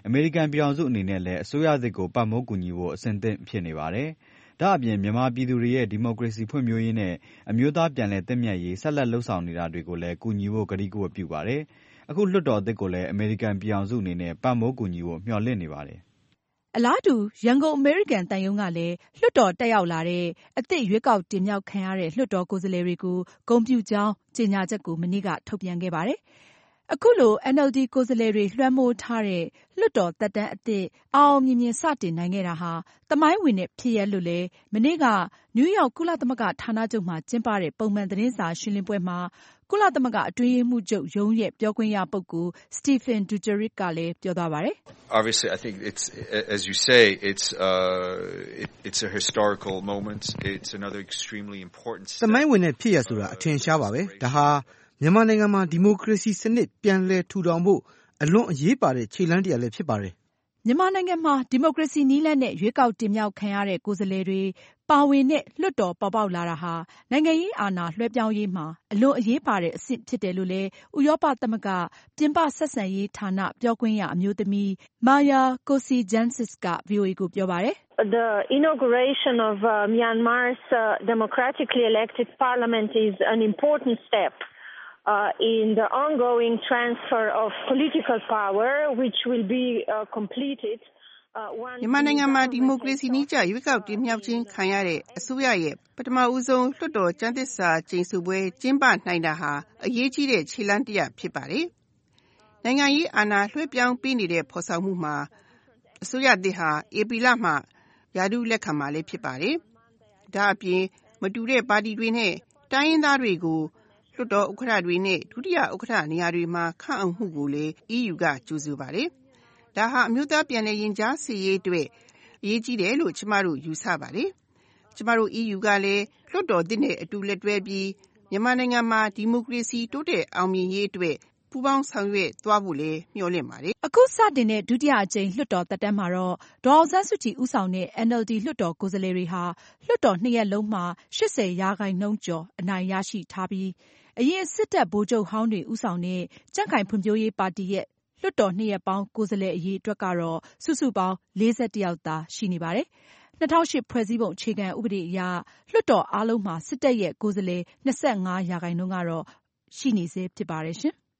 အမေရိကန်ပြည်ထောင်စုအနေနဲ့လည်းအစိုးရသစ်ကိုပံ့ပိုးကူညီဖို့အဆင်သင့်ဖြစ်နေပါတယ်။ဒါ့အပြင်မြန်မာပြည်သူတွေရဲ့ဒီမိုကရေစီဖွံ့ဖြိုးရေးနဲ့အမျိုးသားပြန်လည်သင့်မြတ်ရေးဆက်လက်လှုပ်ဆောင်နေတာတွေကိုလည်းကူညီဖို့ကတိကဝတ်ပြုပါတယ်။အခုလွှတ်တော်သစ်ကိုလည်းအမေရိကန်ပြည်ထောင်စုအနေနဲ့ပံ့ပိုးကူညီဖို့မျှော်လင့်နေပါတယ်။အလားတူရန်ကုန်အမေရိကန်သံရုံးကလည်းလွှတ်တော်တက်ရောက်လာတဲ့အသစ်ရွေးကောက်တင်မြှောက်ခံရတဲ့လွှတ်တော်ကိုယ်စားလှယ်တွေကိုဂုဏ်ပြုကြောင်းကြေညာချက်ကိုမနေ့ကထုတ်ပြန်ခဲ့ပါတယ်။အခုလို အန်အယ်လ်ဒီ ကိုယ်စားလှယ်တွေလွှမ်းမိုးထားတဲ့လွှတ်တော်သက်တမ်းအသစ်အောင်အောင်မြင်မြင်စတင်နိုင်ခဲ့တာဟာသမိုင်းဝင်တဲ့ဖြစ်ရပ်လို့လည်းမနေ့ကနယူးယောက်ကုလသမဂ္ဂဌာနချုပ်မှာကျင်းပတဲ့ပုံမှန်သတင်းစာရှင်းလင်းပွဲမှာကုလသမဂ္ဂအတွင်းရေးမှူးချုပ်ရုံးရဲ့ပြောခွင့်ရပုဂ္ဂိုလ် Stephen Dujarric ကလည်းပြောသွားပါတယ်။ Obviously, I think it's as you say, it's uh, it, it's a historical moment. It's another extremely important step. သမိုင်းဝင်တဲ့ဖြစ်ရပ်ဆိုတာအထင်ရှားပါပဲ။ဒါဟာမြန်မာနိုင်ငံမှာဒီမိုကရေစီစနစ်ပြန်လည်ထူထောင်ဖို့အလွန်အရေးပါတဲ့ခြေလှမ်းတစ်ရပ်လည်းဖြစ်ပါတယ်။မြန်မာနိုင်ငံမှာဒီမိုကရေစီနည်းလမ်းနဲ့ရွေးကောက်တင်မြှောက်ခံရတဲ့ကိုယ်စားလှယ်တွေပါဝင်တဲ့လွှတ်တော်ပေါ်ပေါက်လာတာဟာနိုင်ငံရေးအာဏာလွှဲပြောင်းရေးမှာအလွန်အရေးပါတဲ့အဆင့်ဖြစ်တယ်လို့လည်းဥရောပသမဂ္ဂပြင်ပဆက်ဆံရေးဌာနပြောခွင့်ရအမျိုးသမီး Maja Kocijancic က ဗွီအိုအေ ကိုပြောပါတယ်။ The inauguration of uh, Myanmar's uh, democratically elected parliament is an important step.Uh, in the ongoing transfer of political power, which will be uh, completed. မြန်မာနိုင်ငံမှာဒီမိုကရေစီနည်းကျရွေးကောက်တင်မြှောက်ခြင်းခံရတဲ့အစိုးရရဲ့ပထမဦးဆုံးလွှတ်တော်ကျမ်းသစ္စာကျိန်ဆိုပွဲကျင်းပနိုင်တာဟာအရေးကြီးတဲ့ခြေလှမ်းတစ်ရပ်ဖြစ်ပါတယ်။နိုင်ငံရေးအာဏာလွှဲပြောင်းပေးနေတဲ့ဖော်ဆောင်မှုမှာအစိုးရသစ်ဟာဧပြီလမှရာထူးလက်ခံမှာလည်းဖြစ်ပါတယ်။ဒါအပြင်မတူတဲ့ပါတီတွေနဲ့တိုင်းရင်းသားတွေကိုလွှတ်တော်ဥက္ကဋ္ဌတွေနဲ့ဒုတိယဥက္ကဋ္ဌနေရာတွေမှာခန့်အပ်မှုကိုလည်း အီးယူ ကကြိုဆိုပါတယ်။ဒါဟာအမျိုးသားပြန်လည်ရင်ကြားစေ့ရေးအတွက်အရေးကြီးတယ်လို့ကျမတို့ယူဆပါတယ်။ကျမတို့ အီးယူ ကလည်းလွှတ်တော်သစ်နဲ့အတူလက်တွဲပြီးမြန်မာနိုင်ငံမှာဒီမိုကရေစီတိုးတက်အောင်မြင်ရေးအတွက်ပူးပေါင်းဆောင်ရွက်သွားဖို့လည်းမျှော်လင့်ပါတယ်။အခုစတင်တဲ့ဒုတိယအကြိမ်လွှတ်တော်သက်တမ်းမှာတော့ဒေါ်အောင်ဆန်းစုကြည်ဦးဆောင်တဲ့ အန်အယ်လ်ဒီ လွှတ်တော်ကိုယ်စားလှယ်တွေဟာလွှတ်တော်နှစ်ရပ်လုံးမှာ၈၀ရာခိုင်နှုန်းကျော်အနိုင်ရရှိထားပြီးအရင်စစ်တပ်ဗိုလ်ချုပ်ဟောင်းတွေဦးဆောင်တဲ့ကြံ့ခိုင်ဖွံ့ဖြိုးရေးပါတီရဲ့လွှတ်တော်နှစ်ရပ်ပေါင်းကိုယ်စားလှယ်အရေအတွက်ကတော့စုစုပေါင်းလေးဆယ့်တစ်ယောက်သာရှိနေပါတယ်။၂၀၀၈ဖွဲ့စည်းပုံအခြေခံဥပဒေအရလွှတ်တော်အားလုံးမှာစစ်တပ်ရဲ့ကိုယ်စားလှယ်၂၅ရာခိုင်နှုန်းကတော့ရှိနေဆဲဖြစ်ပါတယ်ရှင်။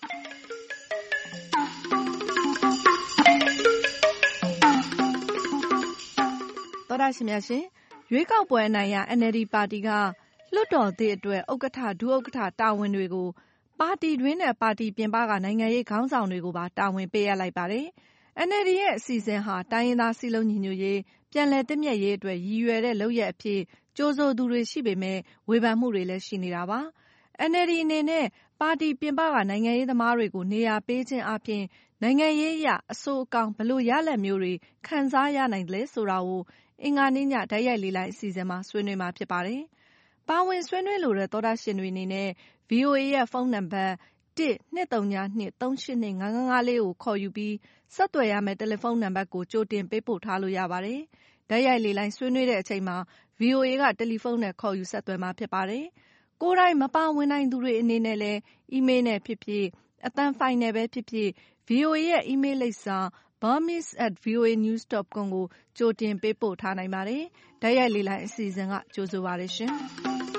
သောတရှင်များရှင်ရွေးကောက်ပွဲအနိုင်ရ အန်အယ်လ်ဒီ ပါတီကလွှတ်တော်သစ်အတွက်ဥက္ကဋ္ဌဒုဥက္ကဋ္ဌတာဝန်တွေကိုပါတီတွင်းနဲ့ပါတီပြင်ပကနိုင်ငံရေးခေါင်းဆောင်တွေကိုပါတာဝန်ပေးရလိုက်ပါတယ်။ အန်အယ်လ်ဒီရဲ့အစီအစဉ်ဟာတိုင်းရင်းသားစည်းလုံးညီညွတ်ရေးပြန်လည်သင့်မြတ်ရေးအတွက်ရည်ရွယ်တဲ့လုပ်ရပ်အဖြစ်ကြိုဆိုသူတွေရှိပေမဲ့ဝေဖန်မှုတွေလည်းရှိနေတာပါ။ အန်အယ်လ်ဒီအနေနဲ့ပါတီပြင်ပကနိုင်ငံရေးသမားတွေကိုနေရာပေးခြင်းအပြင်နိုင်ငံရေးအရအဆိုးအကောင်းဘလို့ရလဒ်မျိုးတွေခံစားရနိုင်တယ်ဆိုတာကိုအင်္ဂါနေ့ညဓာတ်ရိုက်လေ့လာအစီအစဉ်မှာဆွေးနွေးမှာဖြစ်ပါတယ်။ပါဝင်ဆွေးနွေးလိုတဲ့သောတရှင်တွေအနေနဲ့ ဗွီအိုအေ ရဲ့ဖုန်းနံပါတ်တစ်နှစ်သုံးညနှစ်သုံးရှစ်နှစ်ငါးငါးငါးလေးကိုခေါ်ယူပြီးဆက်သွယ်ရမယ့်တယ်လီဖုန်းနံပါတ်ကိုကြိုတင်ပေးပို့ထားလို့ရပါတယ်။ဓာတ်ရိုက်လေလိုင်းဆွေးနွေးတဲ့အချိန်မှာ ဗွီအိုအေ ကတယ်လီဖုန်းနဲ့ခေါ်ယူဆက်သွယ်မှာဖြစ်ပါတယ်။ကိုယ်တိုင်မပါဝင်နိုင်သူတွေအနေနဲ့လည်းအီးမေးလ်နဲ့ဖြစ်ဖြစ်အသံဖိုင်နဲ့ပဲဖြစ်ဖြစ် ဗွီအိုအေ ရဲ့အီးမေးလ်လိပ်စာ burmese at voa news dot com ကိုကြိုတင်ပေးပို့ထားနိုင်ပါတယ်။ဓာတ်ရိုက်လေလိုင်းအစီအစဉ်ကကြိုဆိုပါတယ်ရှင်။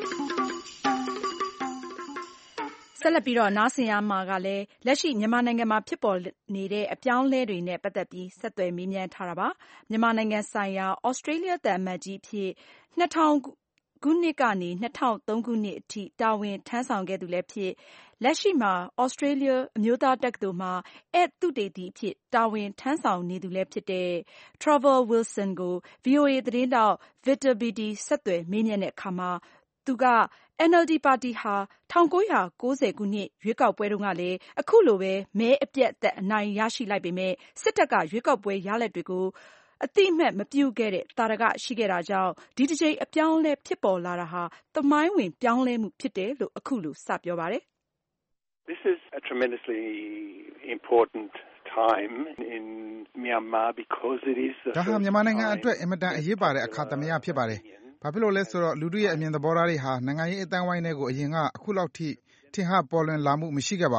ဆက်လက်ပြီးတော့နားဆင်ရမှာကလည်းလက်ရှိမြန်မာနိုင်ငံမှာဖြစ်ပေါ်နေတဲ့အပြောင်းအလဲတွေနဲ့ပတ်သက်ပြီးဆက်သွယ်မေးမြန်းထားတာပါ။မြန်မာနိုင်ငံဆိုင်ရာဩစတြေးလျသံအမတ်ကြီးအဖြစ်နှစ်ထောင်ခုနှစ်ကနေနှစ်ထောင်သုံးခုနှစ်အထိတာဝန်ထမ်းဆောင်ခဲ့သူလည်းဖြစ်လက်ရှိမှာဩစတြေးလျအမျိုးသားတက္ကသိုလ်မှာဧည့်သုတေသီအဖြစ်တာဝန်ထမ်းဆောင်နေသူလည်းဖြစ်တဲ့ Trevor Wilson ကို ဗွီအိုအေ သတင်းထောက် Victor Beattie ဆက်သွယ်မေးမြန်းတဲ့အခါမှာသူက အန်အယ်လ်ဒီ ပါတီဟာ၁၉၉၀ခုနှစ်ရွေးကောက်ပွဲတုန်းကလည်းအခုလိုပဲမဲအပြတ်အသတ်အနိုင်ရရှိလိုက်ပေမဲ့စစ်တပ်ကရွေးကောက်ပွဲရလဒ်တွေကိုအသိအမှတ်မပြုခဲ့တဲ့သာဓကရှိခဲ့တာကြောင့်ဒီတစ်ကြိမ်အပြောင်းအလဲဖြစ်ပေါ်လာတာဟာသမိုင်းဝင်ပြောင်းလဲမှုဖြစ်တယ်လို့အခုလိုစပြောပါတယ်။ This is a tremendously important time in Myanmar because it is ဒါဟာမြန်မာနိုင်ငံအတွက်အင်မတန်အရေးပါတဲ့အခါသမယဖြစ်ပါတယ်။ဘာဖြစ်လို့လဲဆိုတော့လူတို့ရဲ့အမြင်သဘောထားတွေဟာနိုင်ငံရေးအတိုင်းဝိုင်းတွေကိုအရင်ကအခုလောက်ထိထင်ဟပ်ပေါ်လွင်လာမှုမရှိခဲ့ပါဘူး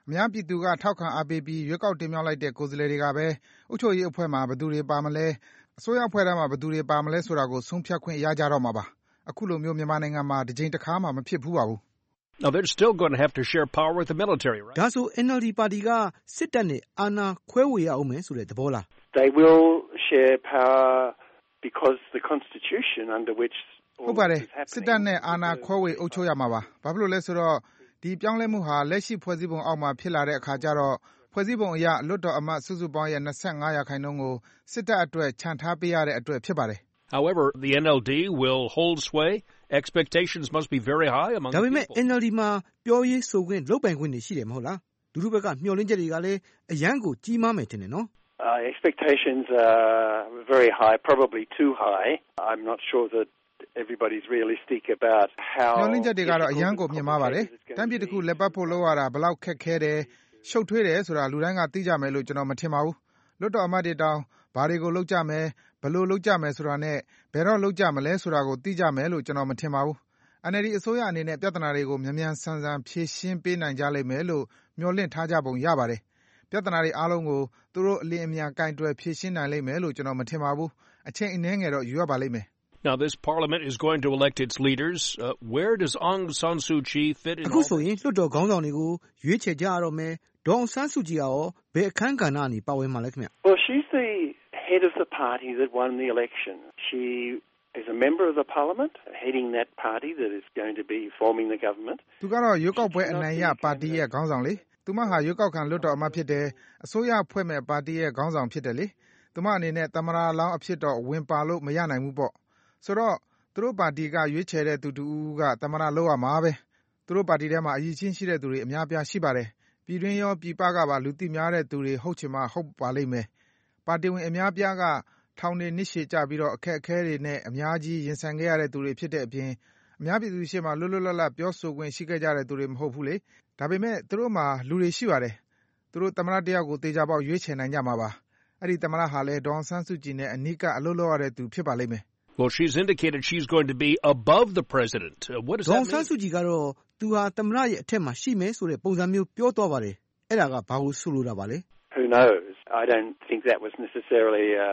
အများပြည်သူကထောက်ခံအားပေးပြီးရွေးကောက်တင်မြှောက်လိုက်တဲ့ကိုယ်စားလှယ်တွေကပဲအုပ်ချုပ်ရေးအဖွဲ့မှာဘယ်သူတွေပါမလဲအစိုးရအဖွဲ့ထဲမှာဘယ်သူတွေပါမလဲဆိုတာကိုဆုံးဖြတ်ခွင့်ရကြတော့မှာပါအခုလိုမျိုးမြန်မာနိုင်ငံမှာတစ်ချိန်တစ်ခါမှမဖြစ်ဘူးပါဘူး Now they're still going to have to share power with the military, right? ဒါဆို N L D ပါတီကစစ်တပ်နဲ့အာဏာခွဲဝေရအောင်မယ်ဆိုတဲ့သဘောလား They will share power because the constitution under which ဟုတ်ပါတယ်စစ်တပ်နဲ့အာဏာခွဲဝေအုပ်ချုပ်ရမှာပါဘာဖြစ်လို့လဲဆိုတော့ဒီပြောင်းလဲမှုဟာလက်ရှိဖွဲ့စည်းပုံအောက်မှာဖြစ်လာတဲ့အခါကျတော့ဖွဲ့စည်းပုံအရလွတ်တော်အမတ်စုစုပေါင်းရဲ့twenty-fiveရာခိုင်နှုန်းကိုစစ်တပ်အတွက်ခြံထားပေးရတဲ့အတွက်ဖြစ်ပါတယ် However, the N L D will hold sway. Expectations must be very high among the people. ဒါပေမဲ့ N L D မှာပြောရေးဆိုခွင့်လုပ်ပိုင်ခွင့်တွေရှိတယ်မဟုတ်လားလူထုဘက်ကမျှော်လင့်ချက်တွေကလည်းအရန်ကိုကြီးမားမယ်ထင်တယ်နော် Uh, expectations are very high, probably too high. I'm not sure that everybody's realistic about how မျှော်လင့်ချက်တွေကတော့အရန်ကိုမြင်မာပါတယ်တမ်းပြတစ်ခုလက်ပတ်ဖို့လောက်ရတာဘလောက်ခက်ခဲတယ်ရှုပ်ထွေးတယ်ဆိုတာလူတိုင်းကသိကြမယ်လို့ကျွန်တော်မထင်ပါဘူးလွတ်တော်အမတ်တွေတောင်ဘာတွေကိုလုပ်ကြမယ်ဘယ်လိုလုပ်ကြမယ်ဆိုတာနဲ့ဘယ်တော့လုပ်ကြမလဲဆိုတာကိုသိကြမယ်လို့ကျွန်တော်မထင်ပါဘူး N L D အစိုးရအနေနဲ့ပြဿနာတွေကိုမြန်မြန်ဆန်ဆန်ဖြေရှင်းပေးနိုင်ကြလိမ့်မယ်လို့မျှော်လင့်ထားကြပုံရပါတယ်ပြဿနာတွေအားလုံးကိုသူတို့အလင်းအမြန်ကင်တွယ်ဖြေရှင်းနိုင်လိမ့်မယ်လို့ကျွန်တော်မထင်ပါဘူးအချိန်အနည်းငယ်တော့ယူရပါလိမ့်မယ် Now this parliament is going to elect its leaders. Uh, where does Aung San Suu Kyi fit in? အခုဆိုရင်လွှတ်တော်ခေါင်းဆောင်တွေကိုရွေးချယ်ကြရတော့မယ်ဒေါအောင်ဆန်းစုကြည်ရောဘယ်အခန်းကဏ္ဍအနေပါဝင်မှာလဲခင်ဗျ Well, she's the head of the party that won the election. She is a member of the parliament, heading that party that is going to be forming the government. သူကတော့ရွေးကောက်ပွဲအနိုင်ရပါတီရဲ့ခေါင်းဆောင်လေသူမဟာရွေးကောက်ခံလွှတ်တော်အမတ်ဖြစ်တယ်အစိုးရဖွဲ့မဲ့ပါတီရဲ့ခေါင်းဆောင်ဖြစ်တယ်လေသူမအနေနဲ့သမ္မတလောင်းအဖြစ်တော့ဝင်ပါလို့မရနိုင်ဘူးပေါ့ဆိုတော့သူတို့ပါတီကရွေးချယ်တဲ့သူတူကသမ္မတလုပ်ရမှာပဲသူတို့ပါတီထဲမှာအရေးချင်းရှိတဲ့သူတွေအများပြားရှိပါတယ်ပြည်တွင်းရောပြည်ပကပါလူသိများတဲ့သူတွေဟုတ်ချင်မှဟုတ်ပါလိမ့်မယ်ပါတီဝင်အများပြားကထောင်နေနစ်ရှည်ကြပြီးတော့အခက်အခဲတွေနဲ့အများကြီးရင်ဆိုင်ခဲ့ရတဲ့သူတွေဖြစ်တဲ့အပြင်အများပြည်သူရှေ့မှာလွတ်လွတ်လပ်လပ်ပြောဆိုခွင့်ရှိခဲ့ကြတဲ့သူတွေမဟုတ်ဘူးလေဒါပေမဲ့သူတို့မှာလူတွေရှိပါတယ်သူတို့သမ္မတတယောက်ကိုတေချာပေါက်ရွေးချယ်နိုင်ကြမှာပါအဲ့ဒီသမ္မတဟာလည်းဒေါအောင်ဆန်းစုကြည်နဲ့အနီးကအလုပ်လုပ်ရတဲ့သူဖြစ်ပါလိမ့်မယ် Well, she's indicated she's going to be above the president. Uh, what does that mean? ဒေါအောင်ဆန်းစုကြည်ကတော့သူဟာသမ္မတရဲ့အထက်မှာရှိမယ်ဆိုတဲ့ပုံစံမျိုးပြောသွားပါတယ်အဲ့ဒါကဘာကိုဆိုလိုတာပါလဲ Who knows? I don't think that was necessarily a,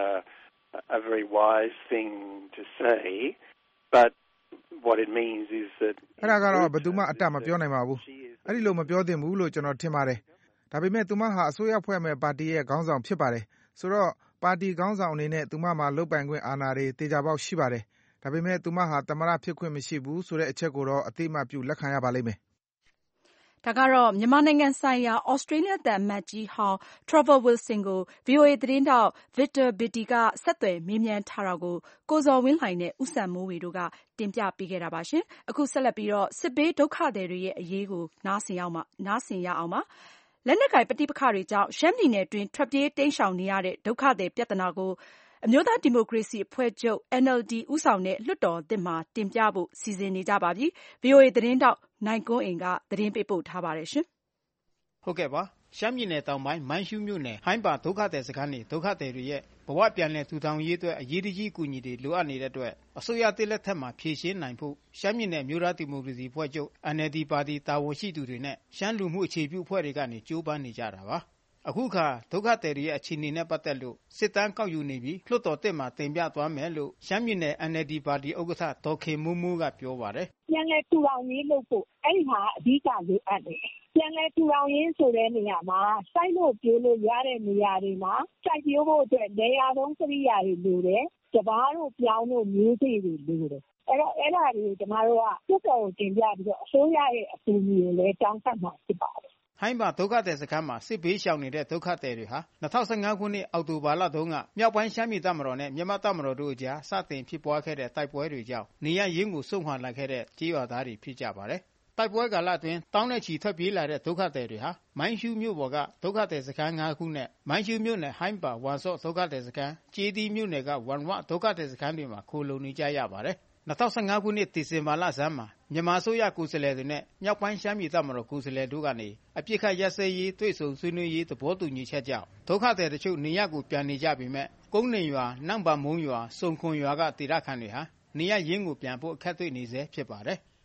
a very wise thing to say, but what it means is that အဲ့ဒါကတော့ဘယ်သူမှအတတ်မပြောနိုင်ပါဘူးအဲ့ဒီလိုမပြောသင့်ဘူးလို့ကျွန်တော်ထင်ပါတယ်ဒါပေမဲ့သူမဟာအစိုးရဖွဲ့မဲ့ပါတီရဲ့ခေါင်းဆောင်ဖြစ်ပါတယ်ဆိုတော့ပါတီခေါင်းဆောင်အနေနဲ့သူမမှာလုတ်ပိုင်ခွင့်အာဏာတွေတေချာပေါက်ရှိပါတယ်ဒါပေမဲ့သူမဟာသမ္မတဖြစ်ခွင့်မရှိဘူးဆိုတဲ့အချက်ကိုတော့အသိအမှတ်ပြုလက်ခံရပါလိမ့်မယ်ဒါကတော့မြန်မာနိုင်ငံဆိုင်ရာဩစတြေးလျသံအမတ်ကြီးဟောင်း Trevor Wilson ကို ဗွီအိုအေ သတင်းထောက် Victor Beattie ကဆက်သွယ်မေးမြန်းထားတာကိုကိုဇော်ဝင်းလှိုင်နဲ့ဦးစံမိုးဝေတို့ကတင်ပြပေးခဲ့တာပါရှင်အခုဆက်လက်ပြီးတော့စစ်ဘေးဒုက္ခသည်တွေရဲ့အရေးကိုနားဆင်ရအောင်ပါနားဆင်ရအောင်ပါလက်နက်ကိုင်ပဋိပက္ခတွေကြောင့်ရှမ်းပြည်နယ်တွင်ထွက်ပြေးတိမ်းရှောင်နေရတဲ့ဒုက္ခသည်ပြဿနာကိုအမျိုးသားဒီမိုကရေစီအဖွဲ့ချုပ် N L D ဦးဆောင်တဲ့လွှတ်တော်သစ်မှာတင်ပြဖို့စီစဉ်နေကြပါပြီ။ ဗွီအိုအေသတင်းထောက်နိုင်ကွန်းအိမ်ကသတင်းပေးပို့ထားပါတယ်ရှင်။ဟုတ်ကဲ့ပါ။ရှမ်းပြည်နယ်တောင်ပိုင်းမိုင်းရှူးမြို့နယ်ဟိုင်းပါဒုက္ခသည်စခန်းနေဒုက္ခသည်တွေရဲ့ဘဝပြန်လည်ထူထောင်ရေးအတွက်အရေးတကြီးအကူအညီတွေလိုအပ်နေတဲ့အတွက်အစိုးရတစ်လက်ထက်မှာဖြည့်ရှင်းနိုင်ဖို့ရှမ်းပြည်နယ်မျိုးသားဒီမိုကရေစီအဖွဲ့ချုပ် N L D ပါတီတာဝန်ရှိသူတွေနဲ့ရှမ်းလူမှုအခြေပြုအဖွဲ့တွေကနေကြိုးပမ်းနေကြတာပါ။အခုခါဒုက္ခသည်တွေရဲ့အခြေအနေနဲ့ပတ်သက်လို့စစ်တမ်းကောက်ယူနေပြီးလွှတ်တော်တက်မှာတင်ပြသွားမယ်လို့ရှမ်းပြည်နယ် N L D ပါတီဥက္ကဋ္ဌဒေါ်ခင်မိုးမိုးကပြောပါတယ်။ပြန်လည်ထူထောင်ရေးလုပ်ဖို့အဲ့ဒီမှာအဓိကလိုအပ်တယ်။ပြန်လည်ထူထောင်ရေးဆိုတဲ့နေရာမှာစိုက်လို့ပြိုးလို့ရတဲ့နေရာတွေမှာစိုက်ပြိုးဖို့အတွက်နေရာသုံးကိရိယာတွေလိုတယ်။တဘာတို့ပြောင်းလို့မျိုးစေ့တွေလိုတယ်။အဲ့တော့အဲ့ဒါတွေကိုကျမတို့ကတွတ်တော်ကိုတင်ပြပြီးတော့အစိုးရရဲ့အကူအညီကိုလည်းတောင်းဆက်မှာဖြစ်ပါတယ်ဟိုင်းပါဒုက္ခသည်စခန်းမှာစစ်ဘေးရှောင်နေတဲ့ဒုက္ခသည်တွေဟာ၂၀၁၅ခုနှစ်အောက်တိုဘာလတုန်းကမြောက်ပိုင်းရှမ်းပြည်တပ်မတော်နဲ့မြန်မာတပ်မတော်တို့အကြားစတင်ဖြစ်ပွားခဲ့တဲ့တိုက်ပွဲတွေကြောင့်နေရရင်းကိုစုံမှလာခဲ့တဲ့ကြေးရွာသားတွေဖြစ်ကြပါတယ်။တိုက်ပွဲကာလအတွင်းတောင်းနဲ့ချီထွက်ပြေးလာတဲ့ဒုက္ခသည်တွေဟာမိုင်းရှူးမြို့ပေါ်ကဒုက္ခသည်စခန်း၅ခုနဲ့မိုင်းရှူးမြို့နယ်ဟိုင်းပါဝါဆော့ဒုက္ခသည်စခန်းကျေးသီးမြို့နယ်ကဝန်ဝဒုက္ခသည်စခန်းတွေမှာခိုလုံနေကြရပါတယ်။၂၀၁၅ခုနှစ်ဒီဇင်ဘာလဆန်းမှာမြန်မာအစိုးရကိုယ်စားလှယ်တွေနဲ့မြောက်ပိုင်းရှမ်းပြည်တပ်မတော်ကိုယ်စားလှယ်တို့ကနေအပြစ်ခတ်ရပ်စဲရေးတွေ့ဆုံဆွေးနွေးရေးသဘောတူညီချက်ကြောင့်ဒုက္ခသည်တို့နေရကိုပြန်နေကြပြီမဲ့ကုန်းနေရွာနန့်ပါမုံရွာစုံခွန်ရွာကတိရခန်တွေဟာနေရရင်းကိုပြန်ဖို့အခက်တွေ့နေစေဖြစ်ပါတယ်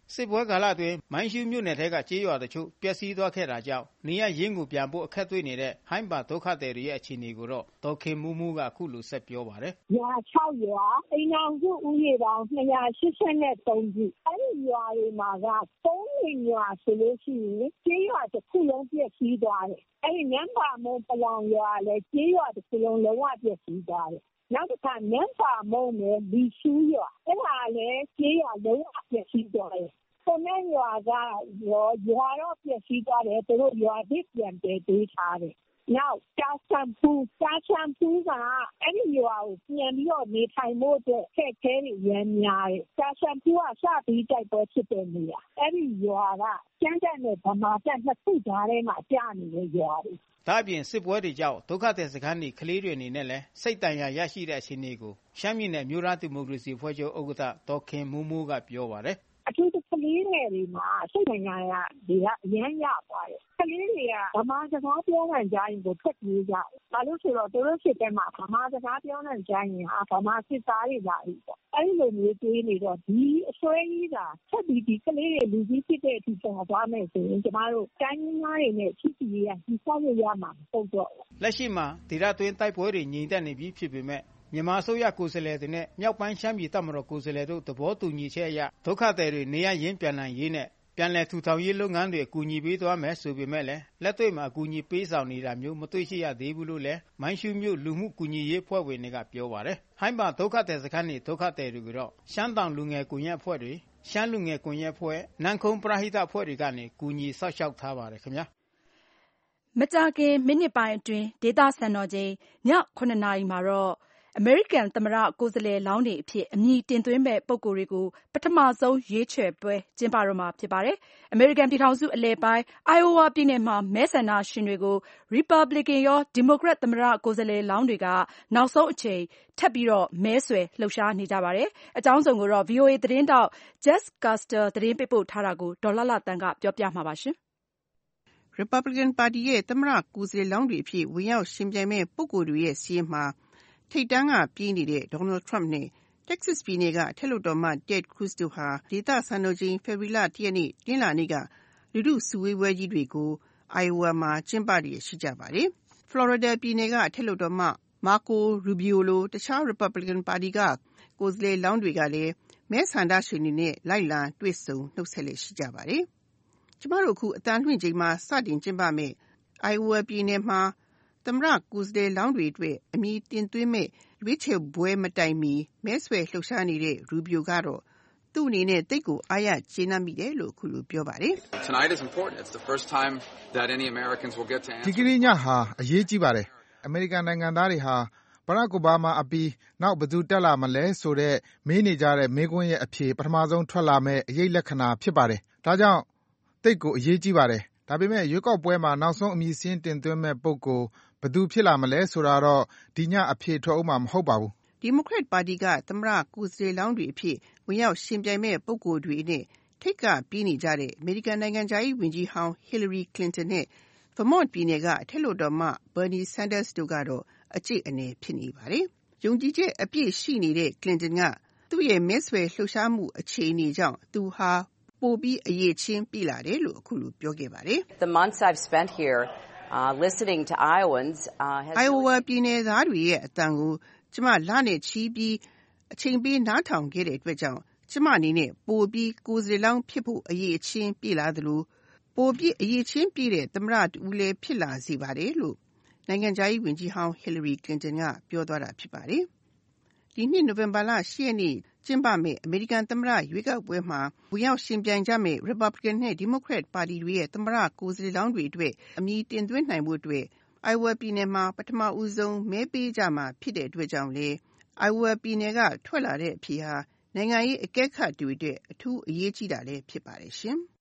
စစ်ပွဲကာလအတွင်းမိုင်းရှူးမြို့နယ်ထဲကကြေးရွာတချို့ပျက်စီးသွားခဲ့တာကြောင့်နေရရင်းကိုပြန်ဖို့အခက်တွေ့နေတဲ့ဟိုင်းပါဒုက္ခသည်တွေရဲ့အခြေအနေကိုတော့ဒေါ်ခင်မူးမူးကအခုလိုဆက်ပြောပါတယ်။ရွာ၆ရွာအိမ်ထောင်စုဦးရေပေါင်း၂၈၃စုအဲ့ဒီရွာတွေမှာကသုံးနေရွာဆိုလို့ရှိရင်ကြေးရွာတစ်ခုလုံးပျက်စီးသွားတယ်။အဲ့ဒီနန်းပါမုံပလောင်ရွာလည်းကြေးရွာတစ်ခုလုံးလုံးဝပျက်စီးသွားတယ်။နောက်တစ်ခါနန်းပါမုံနဲ့လီရှူးရွာအဲ့ဒါလည်းကြေးရွာလုံးဝပျက်စီးသွားတယ်။ကိုနဲ့ရွာကရောရွာတော့ပျက်စီးသွားတယ်သူတို့ရွာသစ်ပြန်တည်ပေးထားတယ်နောက်တာဆန်ပူတာဆန်ပူကအဲ့ဒီရွာကိုပြန်ပြီးတော့နေထိုင်ဖို့အတွက်ခက်ခဲနေရမ်းများတယ်တာဆန်ပူကစပြီးတိုက်ပွဲဖြစ်တဲ့နေရာအဲ့ဒီရွာကကျန်းတဲ့နဲ့ဗမာတပ်နှစ်ခုကြားထဲမှာကြာနေတဲ့ရွာတွေဒါအပြင်စစ်ပွဲတွေကြောင့်ဒုက္ခသည်စခန်းတွေကလေးတွေအနေနဲ့လည်းစိတ်တန်ရာရရှိတဲ့အခြေအနေကိုရှမ်းပြည်နယ်မျိုးသားဒီမိုကရေစီအဖွဲ့ချုပ်ဥက္ကဋ္ဌဒေါ်ခင်မူးမူးကပြောပါတယ်အထူးသဖြင့်ကလေးတွေမှာစိတ်နိုင်ငံရတွေကအရန်ရသွားတယ်ကလေးတွေကဗမာစကားပြောနိုင်ကြရင်ကိုထွက်ပြေးကြတယ်ဘာလို့ဆိုတော့သူတို့စစ်တဲမှာဗမာစကားပြောနိုင်ကြရင်ဟာဗမာစစ်သားတွေလာပြီပေါ့အဲ့လိုမျိုးတွေးနေတော့ဒီအစွဲကြီးကဆက်ပြီးဒီကလေးတွေလူကြီးဖြစ်တဲ့အထိပေါ်သွားမယ်ဆိုရင်ကျမတို့တိုင်းရင်းသားတွေနဲ့ချစ်ကြည်ရဒီဆောက်ရရမှာပုံတော့လက်ရှိမှာဒေသတွင်းတိုက်ပွဲတွေငြိမ်သက်နေပြီးဖြစ်ပေမဲ့မြန်မာအစိုးရကိုယ်စားလှယ်တွေနဲ့မြောက်ပိုင်းရှမ်းပြည်တပ်မတော်ကိုယ်စားလှယ်တို့သဘောတူညီချက်အရဒုက္ခသည်တွေနေရရင်းပြန်နိုင်ရေးနဲ့ပြန်လည်ထူထောင်ရေးလုပ်ငန်းတွေအကူအညီပေးသွားမယ်ဆိုပေမဲ့လည်းလက်တွေ့မှာအကူအညီပေးဆောင်နေတာမျိုးမတွေ့ရှိရသေးဘူးလို့လည်းမိုင်းရှူးမြို့လူမှုကူညီရေးအဖွဲ့ဝင်တွေကပြောပါတယ်။ဟိုင်းပါဒုက္ခသည်စခန်းနေဒုက္ခသည်တွေကတော့ရှမ်းတောင်လူငယ်ကွန်ရက်အဖွဲ့တွေရှမ်းလူငယ်ကွန်ရက်အဖွဲ့နန်းခုံပရဟိတအဖွဲ့တွေကနေကူညီဆောက်ရှောက်ထားပါတယ်ခင်ဗျာ။မကြာခင်မိနစ်ပိုင်းအတွင်းဒေသစံတော်ချိန်ညခုနှစ်နာရီမှာတော့အမေရိကန်သမ္မတကိုယ်စားလှယ်လောင်းတွေအဖြစ်အမည်တင်သွင်းမဲ့ပုဂ္ဂိုလ်တွေကိုပထမဆုံးရွေးချယ်ပွဲကျင်းပတော့မှာဖြစ်ပါတယ်။အမေရိကန်ပြည်ထောင်စုအလယ်ပိုင်း Iowa ပြည်နယ်မှာမဲဆန္ဒရှင်တွေကို Republican ရော Democrat သမ္မတကိုယ်စားလှယ်လောင်းတွေကနောက်ဆုံးအချိန်ထပ်ပြီးတော့မဲဆွယ်လှုပ်ရှားနေကြပါတယ်။အကြောင်းစုံကိုတော့ ဗွီအိုအေ သတင်းတောက် Jess Custer သတင်းပေးပို့ထားတာကိုဒေါ်လှလှသန်းကပြောပြမှာပါရှင်။ Republican ပါတီရဲ့သမ္မတကိုယ်စားလှယ်လောင်းတွေအဖြစ်ဝင်ရောက်ရှင်ပြိုင်မဲ့ပုဂ္ဂိုလ်တွေရဲ့စီးရင်မှာထိပ်တန်းကပြေးနေတဲ့ Donald Trump နဲ့ Texas ပြည်နယ်ကအထက်လွှတ်တော်မှ Ted Cruz တို့ဟာဒေသစံတော်ချိန်ဖေဖော်ဝါရီလတစ်ရက်နေ့တင်းလာနေ့ကလူထုစုဝေးပွဲကြီးတွေကို Iowa မှာကျင်းပရရှိကြပါတယ်။ Florida ပြည်နယ်ကအထက်လွှတ်တော်မှ Marco Rubio လိုတခြား Republican ပါတီကကိုယ်စားလှယ်လောင်းတွေကလည်းမဲဆန္ဒရှင်တွေနဲ့လိုက်လံတွေ့ဆုံနှုတ်ဆက်လက်ရှိကြပါတယ်။ကျမတို့အခုအတန်လွှင့်ချိန်မှာစတင်ကျင်းပမဲ့ Iowa ပြည်နယ်မှာသမ္မတကိုယ်စားလှယ်လောင်းတွေအတွက်အမည်တင်သွင်းမဲ့ရွေးချယ်ပွဲမတိုင်မီမဲဆွယ်လှုပ်ရှားနေတဲ့ Rubio ကတော့သူ့အနေနဲ့တိတ်ကိုအားရကျေနပ်မိတယ်လို့အခုလိုပြောပါတယ်။ Tonight is important. It's the first time that any Americans will get to answer. ဒီကနေ့ညဟာအရေးကြီးပါတယ်။အမေရိကန်နိုင်ငံသားတွေဟာဘရက်အိုဘားမားအပြီးနောက်ဘယ်သူတက်လာမလဲဆိုတဲ့မေးနေကြတဲ့မေးခွန်းရဲ့အဖြေပထမဆုံးထွက်လာမဲ့အရေးလက္ခဏာဖြစ်ပါတယ်။ဒါကြောင့်တိတ်ကိုအရေးကြီးပါတယ်။ဒါပေမဲ့ရွေးကောက်ပွဲမှာနောက်ဆုံးအမည်စင်းတင်သွင်းမဲ့ပုဂ္ဂိုလ်ဘယ်သူဖြစ်လာမလဲဆိုတာတော့ဒီညအဖြေထွက်ဦးမှာမဟုတ်ပါဘူး။ Democrat ပါတီကသမ္မတကိုယ်စားလှယ်လောင်းတွေအဖြစ်ဝင်ရောက်ရှင်ပြိုင်မဲ့ပုဂ္ဂိုလ်တွေနဲ့ထိပ်ကပြေးနေကြတဲ့အမေရိကန်နိုင်ငံသားရေးဝန်ကြီးဟောင်း Hillary Clinton နဲ့ Vermont ပြည်နယ်ကအထက်လွှတ်တော်မှ Bernie Sanders တို့ကတော့အကျိတ်အနယ်ဖြစ်နေပါတယ်။ယုံကြည်ချက်အပြည့်ရှိနေတဲ့ Clinton ကသူ့ရဲ့မဲဆွယ်လှုပ်ရှားမှုအခြေအနေကြောင့်သူဟာပိုပြီးအရေးချင်းပြလာတယ်လို့အခုလိုပြောခဲ့ပါတယ်။ The months I've spent here uh listening to Iowans uh has Iowa ပြည်နယ်သားတွေရဲ့အတန်ကိုကျမလနဲ့ချီးပြီးအချိန်ပေးနားထောင်ခဲ့တဲ့အတွက်ကြောင့်ကျမအနေနဲ့ပိုပြီးကိုယ်စားလှယ်လောင်းဖြစ်ဖို့အရေးချင်းပြလာသလိုပိုပြီးအရေးချင်းပြတဲ့သမ္မတတူလည်းဖြစ်လာစေပါတယ်လို့နိုင်ငံခြားရေးဝန်ကြီးဟောင်း Hillary Clinton ကပြောသွားတာဖြစ်ပါတယ်။ဒီနှစ်နိုဝင်ဘာလ၈ရက်နေ့ကျင်းပမယ့်အမေရိကန်သမ္မတရွေးကောက်ပွဲမှာဝင်ရောက်ရှင်ပြိုင်ကြမယ့် Republican နဲ့ Democrat ပါတီတွေရဲ့သမ္မတကိုယ်စားလှယ်လောင်းတွေအတွက်အမည်တင်သွင်းနိုင်ဖို့အတွက် Iowa ပြည်နယ်မှာပထမဦးဆုံးမဲပေးကြမှာဖြစ်တဲ့အတွက်ကြောင့်လေ Iowa ပြည်နယ်ကထွက်လာတဲ့အဖြေဟာနိုင်ငံရေးအကဲခတ်တွေအတွက်အထူးအရေးကြီးတာလည်းဖြစ်ပါတယ်ရှင်။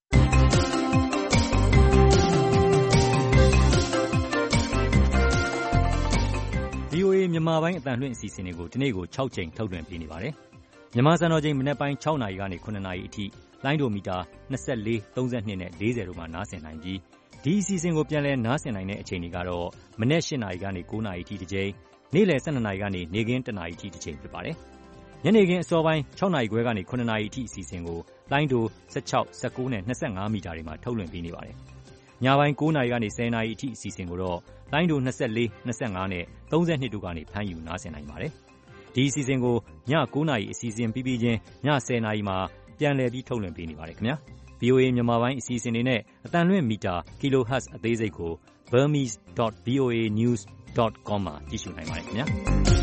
ဗွီအိုအေ မြန်မာပိုင်းအသံလွှင့်အစီအစဉ်တွေကိုဒီနေ့ကို၆ကြိမ်ထုတ်လွှင့်ပေးနေပါတယ်။မြန်မာစံတော်ချိန်မနက်ပိုင်း၆နာရီကနေ၇နာရီအထိလိုင်းဒိုမီတာ၂၄၊၃၂နဲ့၄၀တို့မှာနားဆင်နိုင်ပြီးဒီအစီအစဉ်ကိုပြန်လည်နားဆင်နိုင်တဲ့အချိန်တွေကတော့မနက်၈နာရီကနေ၉နာရီအထိတစ်ကြိမ်နေ့လယ်၁၂နာရီကနေနေ့ခင်း၁နာရီအထိတစ်ကြိမ်ဖြစ်ပါတယ်။ညနေခင်းအစောပိုင်း၆နာရီခွဲကနေ၇နာရီအထိအစီအစဉ်ကိုလိုင်းတို၁၆ ၁၉နဲ့၂၅မီတာတွေမှာထုတ်လွှင့်ပေးနေပါတယ်။ညပိုင်း၉နာရီကနေ၁၀နာရီအထိအစီအစဉ်ကိုတော့လိုင်းတို၂၄ ၂၅နဲ့၃၂တို့ကနေဖမ်းယူနားဆင်နိုင်ပါတယ်။ဒီအစီအစဉ်ကိုည၉နာရီအစီအစဉ်ပြီးပြီးချင်းည၁၀နာရီမှာပြန်လည်ပြီးထုတ်လွှင့်ပေးနေပါတယ်ခင်ဗျာ။ဗီအိုအေ မြန်မာပိုင်းအစီအစဉ်တွေနဲ့အသံလွှင့်မီတာ kilohertz အသေးစိတ်ကို burmese dot v o a news dot com မှာကြည့်ရှုနိုင်ပါတယ်ခင်ဗျာ။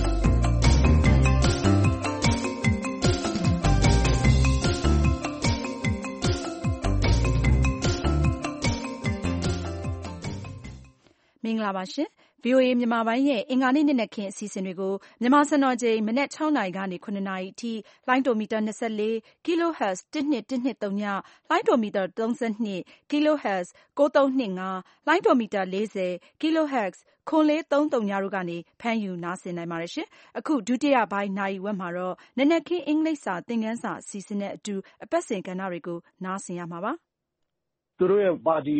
မင်္ဂလာပါရှင်။ ဗီအိုအေမြန်မာပိုင်းရဲ့အင်္ဂါနေ့နေ့နက်ခင်းအစီအစဉ်တွေကိုမြန်မာစံတော်ချိန်မနက်၆နာရီကနေ၇နာရီအထိလိုင်းတိုမီတာ၂၄ kilohertz တစ်နှစ်တစ်နှစ်သုံးညလိုင်းတိုမီတာ၃၂ kilohertz ၉၃၂၅လိုင်းတိုမီတာ၄၀ kilohertz ခွန်လေး၃၃ညတို့ကနေဖမ်းယူနားဆင်နိုင်ပါတယ်ရှင်။အခုဒုတိယပိုင်းနာရီဝက်မှာတော့နက်နက်ခင်းအင်္ဂလိပ်စာသင်ခန်းစာအစီအစဉ်နဲ့အတူအပတ်စဉ်ကဏ္ဍတွေကိုနားဆင်ရမှာပါ။သူတို့ရဲ့ပါတီ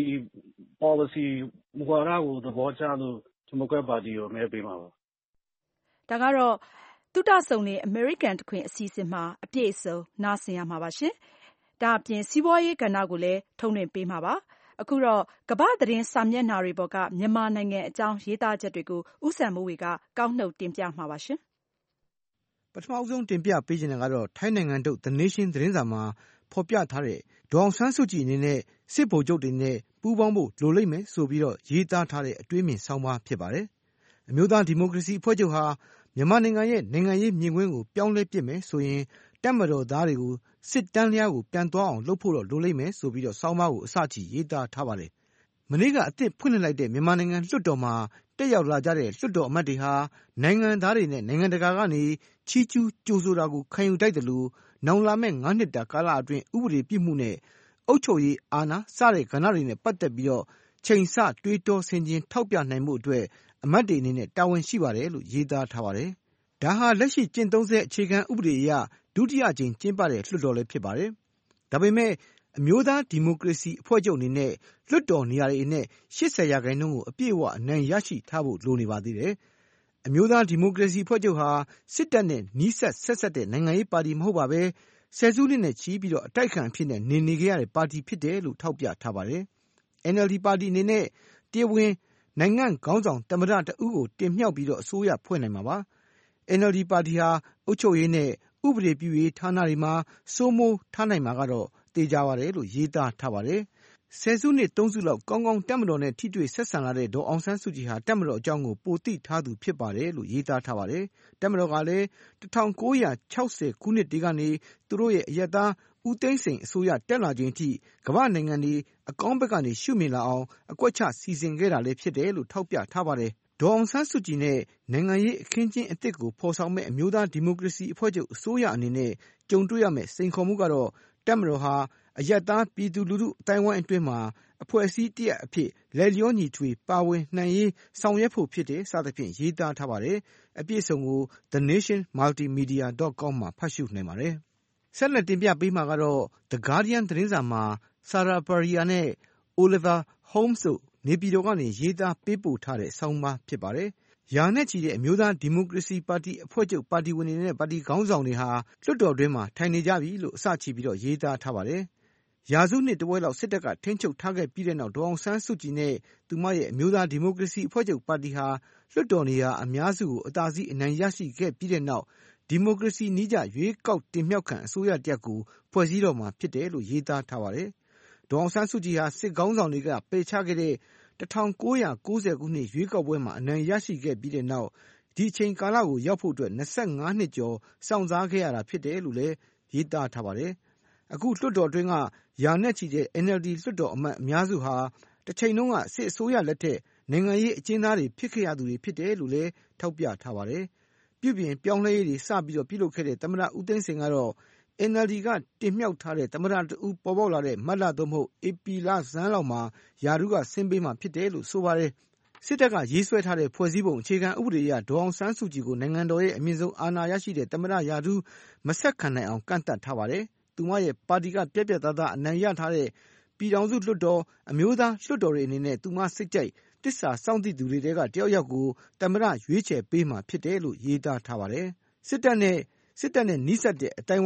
policy မူဝါဒကိုသဘောကျလို့ဒီမိုကရက်ပါတီကိုမဲပေးမှာပါ။ဒါကတော့သုတဆုံနေအမေရိကန်တခွင်အစီအစဉ်မှာအပြည့်အစုံနားဆင်ရမှာပါရှင်။ဒါအပြင်စီးပွားရေးကဏ္ဍကိုလည်းထုတ်လွှင့်ပေးမှာပါ။အခုတော့ကမ္ဘာ့သတင်းစာမျက်နှာတွေပေါ်ကမြန်မာနိုင်ငံအကြောင်းရေးသားချက်တွေကိုဦးစံမိုးဝေကကောက်နှုတ်တင်ပြမှာပါရှင်။ပထမဆုံးတင်ပြပေးချင်တာကတော့ထိုင်းနိုင်ငံထုတ် The Nation သတင်းစာမှာဖော်ပြထားတဲ့ဒေါ်အောင်ဆန်းစုကြည်အနေနဲ့စစ်ဗိုလ်ချုပ်တွေနဲ့ပူးပေါင်းဖို့လိုလိမ့်မယ်ဆိုပြီးတော့ရေးသားထားတဲ့အတွေးမြင်ဆောင်းပါးဖြစ်ပါတယ်။အမျိုးသားဒီမိုကရေစီအဖွဲ့ချုပ်ဟာမြန်မာနိုင်ငံရဲ့နိုင်ငံရေးမြင်ကွင်းကိုပြောင်းလဲပစ်မယ်ဆိုရင်တပ်မတော်သားတွေကိုစစ်တမ်းလျားကိုပြန်သွားအောင်လုပ်ဖို့တော့လိုလိမ့်မယ်ဆိုပြီးတော့ဆောင်းပါးကိုအစချီရေးသားထားပါတယ်။မနေ့ကအသစ်ဖွင့်လှစ်လိုက်တဲ့မြန်မာနိုင်ငံလွှတ်တော်မှာတက်ရောက်လာကြတဲ့လွှတ်တော်အမတ်တွေဟာနိုင်ငံသားတွေနဲ့နိုင်ငံတကာကနေချီးကျူးကြိုဆိုတာကိုခံယူတိုက်တယ်လို့နောင်လာမဲ့၅နှစ်တာကာလအတွင်းဥပဒေပြစ်မှုနဲ့အုပ်ချုပ်ရေးအာဏာစတဲ့ကဏ္ဍတွေနဲ့ပတ်သက်ပြီးတော့ချိန်ဆတွေးတောဆင်ခြင်ထောက်ပြနိုင်မှုအတွက်အမတ်တွေအနေနဲ့တာဝန်ရှိပါတယ်လို့ရေးသားထားပါတယ်။ဒါဟာလက်ရှိကျင့်သုံးဆဲအခြေခံဥပဒေအရဒုတိယကြိမ်ကျင်းပတဲ့လွှတ်တော်လည်းဖြစ်ပါတယ်။ဒါပေမဲ့အမျိုးသားဒီမိုကရေစီအဖွဲ့ချုပ်အနေနဲ့လွှတ်တော်နေရာတွေနဲ့၈၀ရာခိုင်နှုန်းကိုအပြည့်အဝအနိုင်ရရှိထားဖို့လိုနေပါသေးတယ်။အမျိုးသားဒီမိုကရေစီအဖွဲ့ချုပ်ဟာစစ်တပ်နဲ့နီးစပ်ဆက်ဆက်တဲ့နိုင်ငံရေးပါတီမဟုတ်ပါပဲဆယ်စုနှစ်နဲ့ချီပြီးတော့အတိုက်ခံအဖြစ်နဲ့နေနေခဲ့ရတဲ့ပါတီဖြစ်တယ်လို့ထောက်ပြထားပါတယ်။ N L D ပါတီအနေနဲ့တရားဝင်နိုင်ငံခေါင်းဆောင်သမ္မတတဦးကိုတင်မြှောက်ပြီးတော့အစိုးရဖွဲ့နိုင်မှာပါ။ N L D ပါတီဟာအုပ်ချုပ်ရေးနဲ့ဥပဒေပြုရေးဌာနတွေမှာစိုးမိုးထားနိုင်မှာကတော့သေချာပါတယ်လို့ရေးသားထားပါတယ်။ဆယ်စုနှစ်သုံးစုလောက်ကောင်းကောင်းတပ်မတော်နဲ့ထိတွေ့ဆက်ဆံလာတဲ့ဒေါ်အောင်ဆန်းစုကြည်ဟာတပ်မတော်အကြောင်းကိုပိုသိထားသူဖြစ်ပါတယ်လို့ရေးသားထားပါတယ်။တပ်မတော်ကလည်း၁၉၆၀ခုနှစ်တည်းကနေသူတို့ရဲ့အရပ်သားဦးသိန်းစိန်အစိုးရတက်လာခြင်းအထိကမ္ဘာနိုင်ငံတွေအကောင်းဘက်ကနေရှုမြင်လာအောင်အကွက်ချစီစဉ်ခဲ့တာလည်းဖြစ်တယ်လို့ထောက်ပြထားပါတယ်။ဒေါ်အောင်ဆန်းစုကြည်နဲ့နိုင်ငံရေးအခင်းကျင်းအသစ်ကိုဖော်ဆောင်မဲ့အမျိုးသားဒီမိုကရေစီအဖွဲ့ချုပ်အစိုးရအနေနဲ့ကြုံတွေ့ရမယ့်စိန်ခေါ်မှုကတော့တပ်မတော်ဟာအရပ်သားပြည်သူလူထုအတိုင်းဝိုင်းအတွင်းမှာအဖွဲ့အစည်းတရက်အဖြစ်လက်လျောညီထွေပါဝင်နိုင်ရေးဆောင်ရွက်ဖို့ဖြစ်တယ်စသဖြင့်ရေးသားထားပါတယ်။အပြည့်အစုံကို the nation multimedia dot com မှာဖတ်ရှုနိုင်ပါတယ်။ဆက်လက်တင်ပြပေးမှာကတော့ The Guardian သတင်းစာမှာ Sarah Perea နဲ့ Oliver Holmes တို့နေပြည်တော်ကနေရေးသားပေးပို့ထားတဲ့ဆောင်းပါးဖြစ်ပါတယ်။ရာနဲ့ချီတဲ့အမျိုးသားဒီမိုကရေစီပါတီအဖွဲ့ချုပ်ပါတီဝင်တွေနဲ့ပါတီခေါင်းဆောင်တွေဟာလွှတ်တော်တွင်းမှာထိုင်နေကြပြီလို့အစချီပြီးတော့ရေးသားထားပါတယ်။ရာစုနှစ်တဝက်လောက်စစ်တပ်ကထိန်းချုပ်ထားခဲ့ပြီးတဲ့နောက်ဒေါ်အောင်ဆန်းစုကြည်နဲ့သူမရဲ့အမျိုးသားဒီမိုကရေစီအဖွဲ့ချုပ်ပါတီဟာလွှတ်တော်နေရာအများစုကိုအသာစီးအနိုင်ရရှိခဲ့ပြီးတဲ့နောက်ဒီမိုကရေစီနည်းကျရွေးကောက်တင်မြှောက်ခံအစိုးရတရပ်ကိုဖွဲ့စည်းတော့မှာဖြစ်တယ်လို့ရေးသားထားပါတယ်။ဒေါ်အောင်ဆန်းစုကြည်ဟာစစ်ခေါင်းဆောင်တွေကပယ်ချခဲ့တဲ့၁၉၉၀ခုနှစ်ရွေးကောက်ပွဲမှာအနိုင်ရရှိခဲ့ပြီးတဲ့နောက်ဒီအချိန်ကာလကိုရောက်ဖို့အတွက်၂၅နှစ်ကျော်စောင့်စားခဲ့ရတာဖြစ်တယ်လို့လည်းရေးသားထားပါတယ်။အခုလွှတ်တော်တွင်းကရာနဲ့ချီတဲ့ N L D လွှတ်တော်အမတ်အများစုဟာတစ်ချိန်လုံးကစစ်အစိုးရလက်ထက်နိုင်ငံရေးအကျဉ်းသားတွေဖြစ်ခဲ့ရသူတွေဖြစ်တယ်လို့လည်းထောက်ပြထားပါတယ်။ပြုပြင်ပြောင်းလဲရေးတွေစပြီးတော့ပြုလုပ်ခဲ့တဲ့သမ္မတဦးသိန်းစိန်ကတော့ N L D ကတင်မြှောက်ထားတဲ့သမ္မတတဦးပေါ်ပေါက်လာတဲ့မတ်လသို့မဟုတ်ဧပြီလဆန်းလောက်မှာယာရုကဆင်းပေးမှာဖြစ်တယ်လို့ဆိုပါတယ်။စစ်တပ်ကရေးဆွဲထားတဲ့ဖွဲ့စည်းပုံအခြေခံဥပဒေအရဒေါ်အောင်ဆန်းစုကြည်ကိုနိုင်ငံတော်ရဲ့အမြင့်ဆုံးအာဏာရရှိတဲ့သမ္မတရာထူးမဆက်ခံနိုင်အောင်ကန့်သတ်ထားပါတယ်။သူမရဲ့ပါတီကပြက်ပြက်သားသားအနိုင်ရထားတဲ့ပြည်ထောင်စုလွှတ်တော်အမျိုးသားလွှတ်တော်တွေအနေနဲ့သူမစိတ်ကြိုက်တစ္ဆာစောင့်သိသူတွေတဲကတယောက်ယောက်ကိုသမ္မတရွေးချယ်ပေးမှာဖြစ်တယ်လို့ရေးသားထားပါတယ်။စစ်တပ်နဲ့စစ်တပ်နဲ့နှိစက်တဲ့အတိုင်းဝိုင်း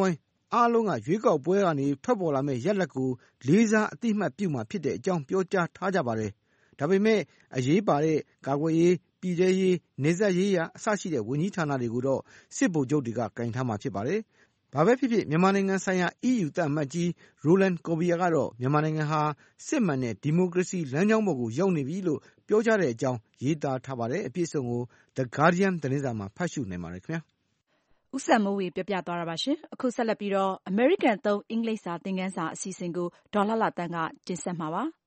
အားလုံးကရွေးကောက်ပွဲကနေထွက်ပေါ်လာမယ့်ရလဒ်ကိုလေးစားအသိအမှတ်ပြုမှာဖြစ်တဲ့အကြောင်းပြောကြားထားကြပါတယ်။ဒါပေမဲ့အရေးပါတဲ့ကာကွယ်ရေး၊ပြည်ထဲရေး၊နယ်စပ်ရေးရာအစရှိတဲ့ဝန်ကြီးဌာနတွေကိုတော့စစ်ဗိုလ်ချုပ်တွေကကင်ထားမှာဖြစ်ပါတယ်။ဘာပဲဖြစ်ဖြစ်မြန်မာနိုင်ငံဆိုင်ရာ အီးယူသံအမတ်ကြီး Roland Kobia ကတော့မြန်မာနိုင်ငံဟာစစ်မှန်တဲ့ဒီမိုကရေစီလမ်းကြောင်းပေါ်ကိုရောက်နေပြီလို့ပြောကြားတဲ့အကြောင်းရေးသားထားပါတယ်။အပြည့်အစုံကို The Guardian သတင်းစာမှာဖတ်ရှုနိုင်ပါတယ်ခင်ဗျာ။ဦးစံမိုးဝေပြောပြသွားတာပါရှင်။အခုဆက်လက်ပြီးတော့ American သုံးအင်္ဂလိပ်စာသင်ခန်းစာအစီအစဉ်ကိုဒေါ်လှလှသန်းကတင်ဆက်မှာပါ။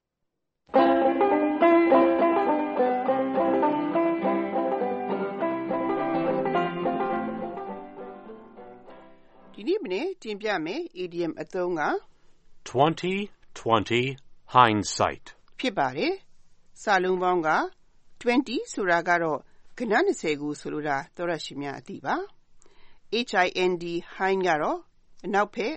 ဒီနေ့မနေ့တင်ပြမယ် idiom အသုံးက twenty twenty hindsight ဖြစ်ပါတယ်။စာလုံးပေါင်းကtwentyဆိုတာကတော့ကဏ္ဍ၂၀ကိုဆိုလိုတာသောတရှင်များအသိပါ hind hind ကတော့အနောက်ဖက်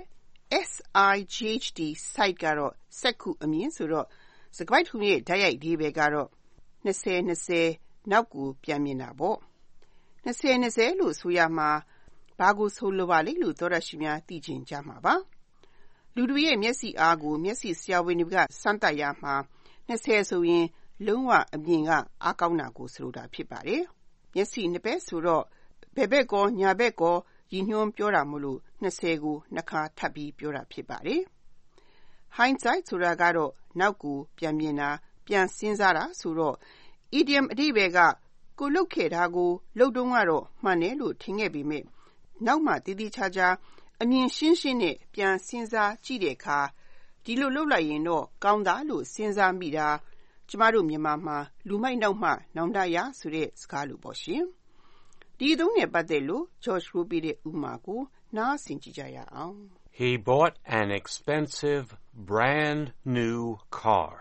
sight sight ကတော့စက္ခုအမြင်ဆိုတော့စကားပိုက်ထုံးရဲ့ဓာတ်ရိုက်ဒီဘယ်ကတော့၂၀၂၀နောက်ကိုပြန်မြင်တာပေါ့၂၀၂၀လို့ဆိုရမှာဘာကိုဆိုလိုပါလဲလို့သောတရှင်များသိချင်ကြမှာပါလူတွေရဲ့မျက်စိအားကိုမျက်စိဆရာဝန်တွေကစမ်းသပ်ရမှာ၂၀ဆိုရင်လုံးဝအမြင်ကအားကောင်းတာကိုဆိုလိုတာဖြစ်ပါတယ်မျက်စိနှစ်ဘက်ဆိုတော့ဘယ်ဘက်ကောညာဘက်ကောရည်ညွှန်းပြောတာမို့လို့၂၀ကိုနှစ်ခါထပ်ပြီးပြောတာဖြစ်ပါတယ် hindsight ဆိုတာကတော့နောက်ကိုပြန်မြင်တာပြန်စဉ်းစားတာဆိုတော့ idiom အဓိပ္ပာယ်ကကိုလုပ်ခဲ့တာကိုလုပ်တုန်းကတော့မှန်တယ်လို့ထင်ခဲ့ပေမဲ့နောက်မှတည်တည်ချာချာအမြင်ရှင်းရှင်းနဲ့ပြန်စဉ်းစားကြည့်တဲ့အခါဒီလိုလုပ်လိုက်ရင်တော့ကောင်းတာလို့စဉ်းစားမိတာကျမတို့မြန်မာမှာလူမိုက်နောက်မှနောင်တရဆိုတဲ့စကားလိုပေါ့ရှင်ဒီအသုံးနဲ့ပတ်သက်လို့ George Ruby ရဲ့ဥပမာကိုနားဆင်ကြည့်ကြရအောင် He bought an expensive brand new car.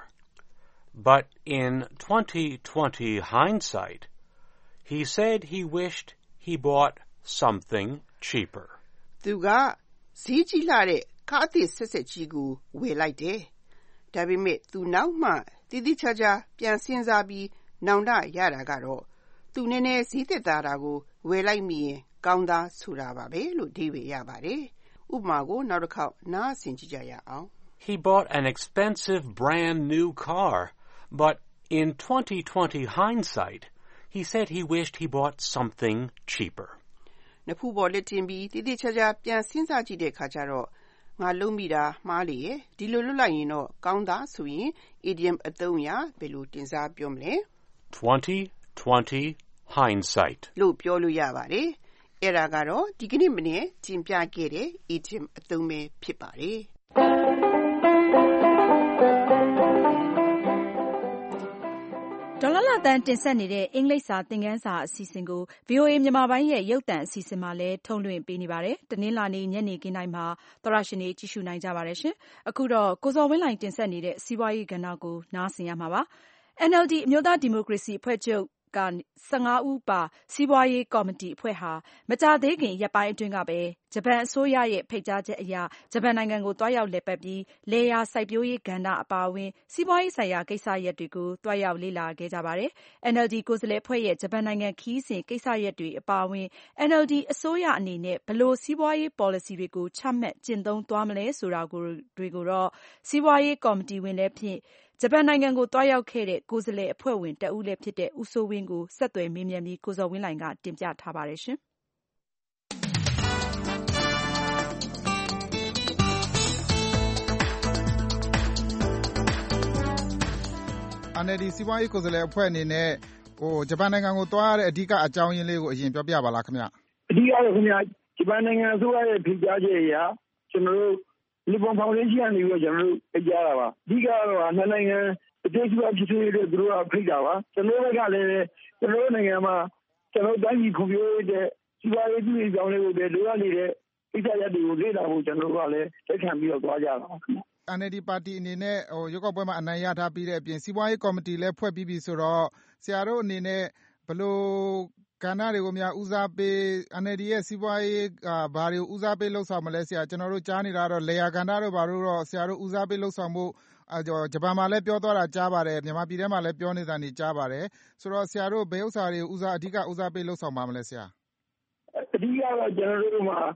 But in twenty twenty hindsight, he said he wished he bought something cheaper. သူကဈေးကြီးလာတဲ့ကားအသစ်ဆက်ဆက်ကြီးကိုဝယ်လိုက်တယ်။ဒါပေမဲ့သူနောက်မှတည်တည်ချာချာပြန်စဉ်းစားပြီးနောင်တရတာကတော့သူနည်းနည်းဈေးသက်သာတာကိုဝယ်လိုက်မိရင်ကောင်းသားဆိုတာပါပဲလို့အဓိပ္ပာယ်ရပါတယ်။ဥပမာကိုနောက်တစ်ခေါက်နားဆင်ကြည့်ကြရအောင် He bought an expensive brand new car, but in twenty twenty hindsight, he said he wished he bought something cheaper. နှစ်ဖူးပေါ်လက်တင်ပြီးတည်တည်ချာချာပြန်စဉ်းစားကြည့်တဲ့အခါကျတော့ငါလုံးမိတာမှားလေရဲ့ဒီလိုလွတ်လိုက်ရင်တော့ကောင်းသားဆိုရင် idiom အသုံးအရဘယ်လိုတင်စားပြောမလဲ twenty twenty hindsight လို့ပြောလို့ရပါတယ်အဲ့ဒါကတော့ဒီကနေ့မနေ့တင်ပြခဲ့တဲ့ idiom အသုံးပဲဖြစ်ပါတယ်ဒေါ်လာလာတန်တင်ဆက်နေတဲ့အင်္ဂလိပ်စာသင်ခန်းစာအစီအစဉ်ကို ဗွီအိုအေ မြန်မာပိုင်းရဲ့ရုပ်သံအစီအစဉ်မှာလည်းထုတ်လွှင့်ပေးနေပါတယ်။တနင်္လာနေ့ညနေခင်းတိုင်းမှာသောတရှင်တွေကြည့်ရှုနိုင်ကြပါတယ်ရှင်။အခုတော့ကိုဇော်ဝင်းလှိုင်တင်ဆက်နေတဲ့စီးပွားရေးကဏ္ဍကိုနားဆင်ရမှာပါ။ N L D အမျိုးသားဒီမိုကရေစီအဖွဲ့ချုပ်က၁၅ဦးပါစီးပွားရေးကော်မတီအဖွဲ့ဟာမကြာသေးခင်ရက်ပိုင်းအတွင်းကပဲဂျပန်အစိုးရရဲ့ဖိတ်ကြားချက်အရဂျပန်နိုင်ငံကိုသွားရောက်လည်ပတ်ပြီးလယ်ယာစိုက်ပျိုးရေးကဏ္ဍအပါအဝင်စီးပွားရေးဆိုင်ရာကိစ္စရပ်တွေကိုသွားရောက်လေ့လာခဲ့ကြပါတယ်။ N L D ကိုယ်စားလှယ်အဖွဲ့ရဲ့ဂျပန်နိုင်ငံခရီးစဉ်ကိစ္စရပ်တွေအပါအဝင် N L D အစိုးရအနေနဲ့ဘယ်လိုစီးပွားရေးပေါ်လစီတွေကိုချမှတ်ကျင့်သုံးသွားမလဲဆိုတာတွေကိုတော့စီးပွားရေးကော်မတီဝင်လည်းဖြစ်ဂျပန်နိုင်ငံကိုသွားရောက်ခဲ့တဲ့ကိုယ်စားလှယ်အဖွဲ့ဝင်တဦးလည်းဖြစ်တဲ့ဦးစိုးဝင်းကိုဆက်သွယ်မေးမြန်းပြီးကိုဇော်ဝင်းလှိုင်ကတင်ပြထားပါတယ်ရှင်။ N L D စီးပွားရေးကိုယ်စားလှယ်အဖွဲ့အနေနဲ့ဟိုဂျပန်နိုင်ငံကိုသွားရတဲ့အဓိကအကြောင်းရင်းလေးကိုအရင်ပြောပြပါလားခင်ဗျ။အဓိကတော့ခင်ဗျဂျပန်နိုင်ငံအစိုးရရဲ့ဖိတ်ကြားချက်အရကျွန်တော်တို့လီပွန်ဖောင်ဒေးရှင်းကနေပြီးတော့ကျွန်တော်တို့ဖိတ်ကြားတာပါ။အဓိကတော့နှစ်နိုင်ငံအကျိုးစီးပွားဖြစ်ထွန်းရေးအတွက်သူတို့ကဖိတ်တာပါ။ကျွန်တော်တို့ကလည်းကျွန်တော်တို့နိုင်ငံမှာကျွန်တော်တိုင်းပြည်ဖွံ့ဖြိုးရေးတဲ့စီးပွားရေးပြုရေးကြောင်းလေးကိုလည်းလိုအပ်နေတဲ့ကိစ္စရပ်တွေကိုလေ့လာဖို့ကျွန်တော်တို့ကလည်းတက်ခံပြီးတော့သွားကြတာပါခင်ဗျ။ N L D ပါတီအနေနဲ့ဟိုရွေးကောက်ပွဲမှာအနိုင်ရထားပြီးတဲ့အပြင်စီးပွားရေးကော်မတီလည်းဖွဲ့ပြီးပြီဆိုတော့ဆရာတို့အနေနဲ့ဘယ်လိုကဏ္ဍတွေကိုများဦးစားပေး N L D ရဲ့စီးပွားရေးကဘာတွေဦးစားပေးလှုပ်ဆောင်မလဲဆရာကျွန်တော်တို့ကြားနေတာတော့လေယာကဏ္ဍတို့ဘာတို့တော့ဆရာတို့ဦးစားပေးလှုပ်ဆောင်ဖို့ဂျပန်မှာလည်းပြောသွားတာကြားပါတယ်မြန်မာပြည်ထဲမှာလည်းပြောနေတာနေကြားပါတယ်ဆိုတော့ဆရာတို့ဘယ်ဥစ္စာတွေဦးစားအဓိကဦးစားပေးလှုပ်ဆောင်ပါမလဲဆရာအဓိကတော့ကျွန်တော်တို့မှာဟ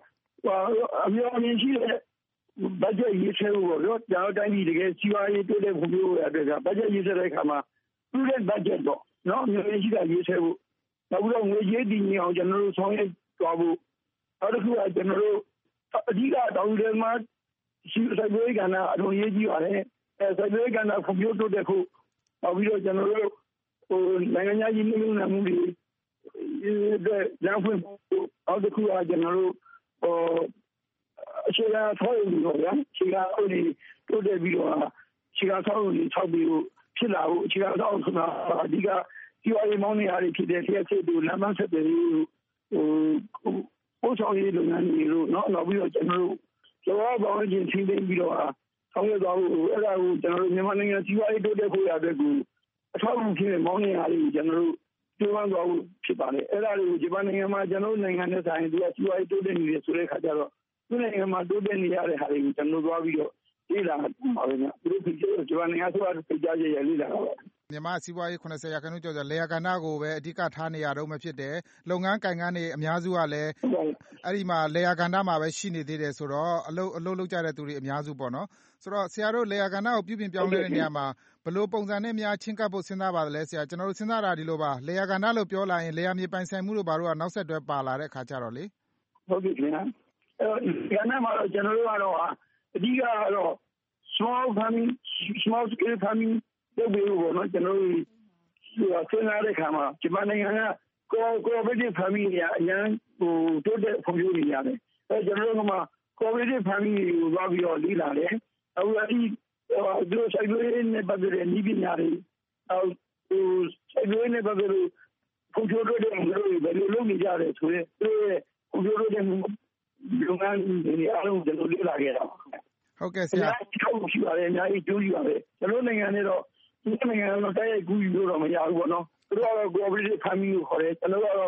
အများကြီးရှိတဲ့ဘတ်ဂျက်ရေးဆွဲဖို့ပေါ့နော်ကျွန်တော်တိုင်းပြည်တကယ်စီးပွားရေးတိုးတက်ဖွံ့ဖြိုးရတဲ့ကဘတ်ဂျက်ရေးဆွဲတဲ့အခါမှာသူ့ရဲ့ဘတ်ဂျက်ပေါ့နော်အများကြီးရှိတာရေးဆွဲဖို့နောက်ပြီးတော့ငွေကြေးတည်ငြိမ်အောင်ကျွန်တော်တို့ဆောင်ရွက်သွားဖို့နောက်တစ်ခုကကျွန်တော်တို့အဓိကတောင်းတမှာရှိစိုက်ပျိုးရေးကဏ္ဍအထူးရေးကြီးပါတယ်အဲစိုက်ပျိုးရေးကဏ္ဍဖွံ့ဖြိုးတိုးတက်ဖို့နောက်ပြီးတော့ကျွန်တော်တို့ဟိုနိုင်ငံရေးနှိမ့်နှံမှုတွေတဲ့လမ်းဖွင့်ဖို့နောက်တစ်ခုကကျွန်တော်တို့ဟိုအခြေခံဆောက်လုပ်လို့ဗျာအခြေခံအုပ်တွေတိုးတက်ပြီးတော့အခြေခံဆောက်လုပ်တွေဆောက်ပြီးဖြစ်လာဖို့အခြေခံဆောက်ဆိုတာအဓိကဒီအရေးမောင်းနေရတဲ့ဖြစ်တဲ့ဆက်စစ်တို့လမ်းမဆက်တွေဟိုပို့ဆောင်ရေးလုပ်ငန်းတွေလို့เนาะနောက်ပြီးတော့ကျွန်တော်တို့ကျော်ပေါင်းချင်းချင်းသိပြီးတော့ဆောင်ရွက်သွားဖို့အဲ့ဒါကိုကျွန်တော်တို့မြန်မာနိုင်ငံစီးပွားရေးတိုးတက်ဖို့ရတဲ့ကူအထောက်အကူဖြစ်တဲ့မောင်းနေရတဲ့ကျွန်တော်တို့ကျွမ်းသွားဖို့ဖြစ်ပါတယ်အဲ့ဒါတွေကိုဂျပန်နိုင်ငံမှာကျွန်တော်တို့နိုင်ငံနဲ့ဆိုင်သူကစီးပွားရေးတိုးတက်နေတယ်ဆိုတဲ့ခါကျတော့ဒီနိုင်ငံမှာတိုးတက်နေရတဲ့ဟာတွေကိုကျွန်တော်တို့သွားပြီးတော့လေ့လာပါမယ်ဗျာဒီလိုဖြစ်ဂျပန်နိုင်ငံဆိုတာသိကြရရလေ့လာပါမြန်မာစီးပွားရေး80ရာခိုင်နှုန်းကျော်ကျော်လေယာကဏ္ဍကိုပဲအဓိကထားနေရတော့မှဖြစ်တယ်လုပ်ငန်းကိုင်ငန်းတွေအများစုကလည်းအဲ့ဒီမှာလေယာကဏ္ဍမှာပဲရှိနေသေးတယ်ဆိုတော့အလုပ်အလုပ်လုပ်ကြတဲ့သူတွေအများစုပေါ့နော်ဆိုတော့ဆရာတို့လေယာကဏ္ဍကိုပြုပြင်ပြောင်းလဲတဲ့နေရာမှာဘယ်လိုပုံစံနဲ့များချင်းကပ်ဖို့စဉ်းစားပါသလဲဆရာကျွန်တော်တို့စဉ်းစားတာဒီလိုပါလေယာကဏ္ဍလို့ပြောလာရင်လေယာမြေပိုင်ဆိုင်မှုတို့ဘာလို့ကနောက်ဆက်တွဲပါလာတဲ့ခါကြတော့လေဟုတ်ကဲ့ခင်ဗျာအဲကဏ္ဍမှာတော့ကျွန်တော်တို့ကတော့အဓိကတော့ small farming small scale farming လုပ်ပြီးတော့နော်ကျွန်တော်တို့ဆွေးနွေးတဲ့အခါမှာဂျပန်နိုင်ငံက cooperative farming ရအရင်ဟိုတိုးတက်ဖွံ့ဖြိုးနေရတယ်အဲကျွန်တော်တို့က cooperative farming ကိုသွားပြီးတော့လေ့လာတယ်အခုအဲဒီဒီလိုစိုက်ပျိုးရေးနဲ့ပတ်သက်တဲ့နည်းပညာတွေအော်ဟိုစိုက်ပျိုးရေးနဲ့ပတ်သက်လို့ဖွံ့ဖြိုးတိုးတက်အောင်လုပ်ဘယ်လိုလုပ်နေကြတယ်ဆိုရင်သူရဲ့ဖွံ့ဖြိုးတိုးတက်မှုလုပ်ငန်းတွေအားလုံးကျွန်တော်လေ့လာခဲ့တာဟုတ်ကဲ့ဆရာထောက်ရှိပါတယ်အများကြီးကျိုးရှိပါတယ်ကျွန်တော်နိုင်ငံနဲ့တော့ဒီနိုင်ငံကတော့တိုက်ရိုက်ကူးယူလို့တော့မရဘူးပေါ့နော်သူတို့ကတော့ cooperative farming ကိုခေါ်တယ်ကျွန်တော်ကတော့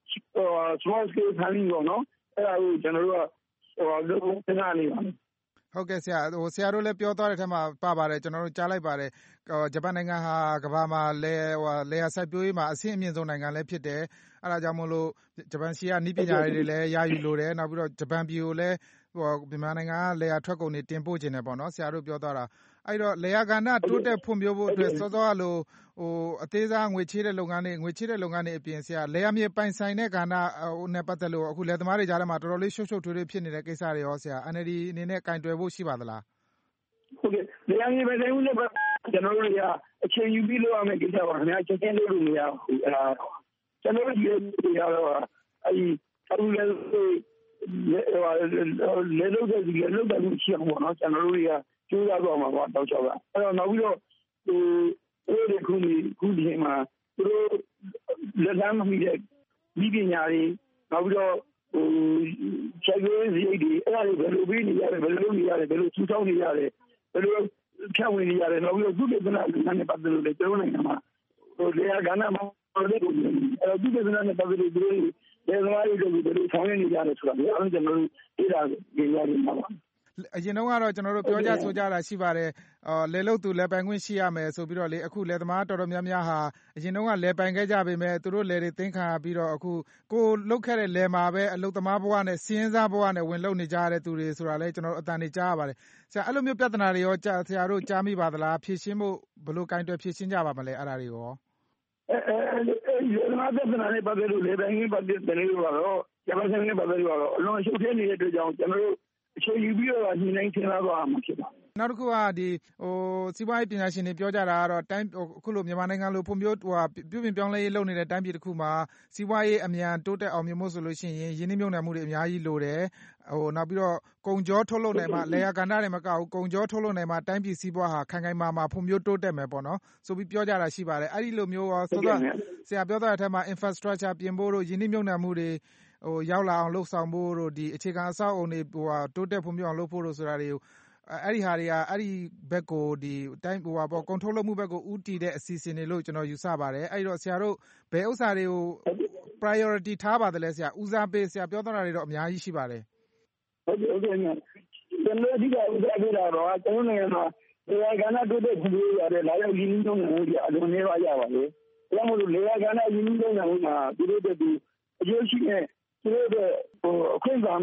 small scale farming ပေါ့နော်အဲ့ဒါကိုကျွန်တော်တို့ကဟိုလုပ်ဖို့စဉ်းစားနေပါတယ်ဟုတ်ကဲ့ဆရာဟိုဆရာတို့လည်းပြောသွားတဲ့ထက်မှာပါပါတယ်ကျွန်တော်တို့ကြားလိုက်ပါတယ်ဂျပန်နိုင်ငံဟာကမ္ဘာမှာလဲဟိုလေယာစိုက်ပျိုးရေးမှာအဆင့်အမြင့်ဆုံးနိုင်ငံလည်းဖြစ်တယ်အဲဒါကြောင့်မို့လို့ဂျပန်စီကနည်းပညာတွေလည်းရယူလို့တယ်နောက်ပြီးတော့ဂျပန်ပြည်ကိုလည်းဟိုမြန်မာနိုင်ငံကလေယာထွက်ကုန်တွေတင်ပို့ခြင်းတယ်ပေါ့နော်ဆရာတို့ပြောသွားတာအဲ့တော့လေယာကဏ္ဍတိုးတက်ဖွံ့ဖြိုးဖို့အတွက်စောစောကလိုဟိုအသေးစားငွေချေးတဲ့လုပ်ငန်းတွေငွေချေးတဲ့လုပ်ငန်းတွေအပြင်ဆရာလေယာမြေပိုင်ဆိုင်တဲ့ကဏ္ဍဟိုနဲ့ပတ်သက်လို့အခုလယ်သမားတွေကြားထဲမှာတော်တော်လေးရှုပ်ရှုပ်ထွေးထွေးဖြစ်နေတဲ့ကိစ္စတွေရောဆရာ N L D အနေနဲ့ကင်တွယ်ဖို့ရှိပါသလားဟုတ်ကဲ့လေယာမြေပိုင်ဆိုင်မှုနဲ့ပတ်ကျွန်တော်တို့ကအချိန်ယူပြီးလုပ်ရမယ့်ကိစ္စပါခင်ဗျာချက်ချင်းလုပ်လို့မရဘူးအဲကျွန်တော်တို့ဒီရတော့အဲဒီအခုလည်းလေလို့တဲ့ဒီလေလို့တဲ့ရှိအောင်ပေါ့နော်ကျွန်တော်တို့တွေကကျိုးစားတော့မှာပေါ့တောက်ချောက်ကအဲ့တော့နောက်ပြီးတော့ဟိုအဲ့ဒီခုဒီခုဒီမှာသူတို့လက်လမ်းမမီတဲ့ဒီပညာတွေနောက်ပြီးတော့ဟိုချက်ရွေးစီအိတ်တွေအဲ့ဒါတွေဘယ်လိုပြီးနေရတယ်ဘယ်လိုလုပ်နေရတယ်ဘယ်လိုစူးဆောင်းနေရတယ်ဘယ်လိုဖြန့်ဝေနေရတယ်နောက်ပြီးတော့သူ့ဒေသနာနဲ့ပတ်သက်လို့လည်းကျွန်တော်နိုင်ငံမှာဟိုလေယာကဏ္ဍမှာတော်တယ်ကိုအဲ့တော့သူ့ဒေသနာနဲ့ပတ်သက်လို့သူတို့လေသမားတွေတို့ဘယ်လိုဆောင်ရွက်နေကြတယ်ဆိုတာလည်းအဲ့ကျွန်တော်တို့သိတာကြည့်ရတယ်မှာပါအရင်တော့ကတော့ကျွန်တော်တို့ပြောကြဆိုကြတာရှိပါတယ်အော်လေလုတ်သူလေပိုင်ခွင့်ရှိရမယ်ဆိုပြီးတော့လေအခုလေသမားတော်တော်များများဟာအရင်တော့ကလေပိုင်ခဲ့ကြပေမဲ့သူတို့လေတွေတင်းခံပြီးတော့အခုကိုလုတ်ခဲ့တဲ့လေမှာပဲအလုတ်သမားဘဝနဲ့စီးရင်စားဘဝနဲ့ဝင်လုတ်နေကြရတဲ့သူတွေဆိုတာလေကျွန်တော်တို့အတန်နေကြားရပါတယ်ဆရာအဲ့လိုမျိုးပြဿနာတွေရောဆရာတို့ကြားမိပါသလားဖြေရှင်းဖို့ဘယ်လိုကင်တွယ်ဖြေရှင်းကြပါမလဲအဲ့ဒါတွေရောအဲအဲဒီမှာပြဿနာနဲ့ပတ်သက်လို့လေပိုင်ခွင့်ပတ်သက်တယ်လို့ကတော့ဂျပန်နိုင်ငံပတ်သက်လို့ကတော့အလွန်ရှုပ်ထွေးနေတဲ့အတွက်ကြောင့်ကျွန်တော်တို့အချိန်ယူပြီးတော့ညှိနှိုင်းသင်လာသွားမှာဖြစ်ပါတယ်နောက်တစ်ခုကဒီဟိုစီးပွားရေးပညာရှင်တွေပြောကြတာကတော့တိုင်းအခုလိုမြန်မာနိုင်ငံလိုဖွံ့ဖြိုးဟိုပြုပြင်ပြောင်းလဲရေးလုပ်နေတဲ့တိုင်းပြည်တစ်ခုမှာစီးပွားရေးအမြန်တိုးတက်အောင်မြင်ဖို့ဆိုလို့ရှိရင်ရင်းနှီးမြှုပ်နှံမှုတွေအများကြီးလိုတယ်ဟိုနောက်ပြီးတော့ကုန်ကြောထုတ်လုပ်နိုင်မှလေယာကဏ္ဍတွေမကဘူးကုန်ကြောထုတ်လုပ်နိုင်မှတိုင်းပြည်စီးပွားဟာခိုင်ခိုင်မာမာဖွံ့ဖြိုးတိုးတက်မယ်ပေါ့နော်ဆိုပြီးပြောကြတာရှိပါတယ်အဲ့ဒီလိုမျိုးရောဆိုတော့ဆရာပြောတဲ့အထက်မှာ infrastructure ပြင်ဖို့တို့ရင်းနှီးမြှုပ်နှံမှုတွေဟိုရောက်လာအောင်လှုပ်ဆောင်ဖို့တို့ဒီအခြေခံအဆောက်အအုံတွေဟိုတိုးတက်ဖွံ့ဖြိုးအောင်လုပ်ဖို့တို့ဆိုတာတွေကိုအဲ့ဒီဟာတွေကအဲ့ဒီဘက်ကိုဒီတိုင်းဟိုပါပေါ့ကွန်ထရိုးလုပ်မှုဘက်ကိုဥတီတဲ့အစီအစဉ်တွေလို့ကျွန်တော်ယူဆပါတယ်အဲ့တော့ဆရာတို့ဘယ်ဥစ္စာတွေကို priority ထားပါတယ်လဲဆရာဦးစားပေးဆရာပြောသွားတာတွေတော့အများကြီးရှိပါတယ်ဟုတ်ကဲ့ဟုတ်ကဲ့ကျွန်တော်ဒီကဦးစားပေးတာတော့ကျွန်တော်နိုင်ငံမှာလေယာကဏ္ဍတိုးတက်ဖွံ့ဖြိုးရတဲ့လာရောက်ရင်းနှီးမြှုပ်နှံမှုတွေအလွန်နေပါရပါလေဒါမှမဟုတ်လေယာကဏ္ဍရင်းနှီးမြှုပ်နှံမှုမှာဒီလိုတည်းအကျိုးရှိတဲ့သူတို့ဟိုအခွင့်အရေးမဲ့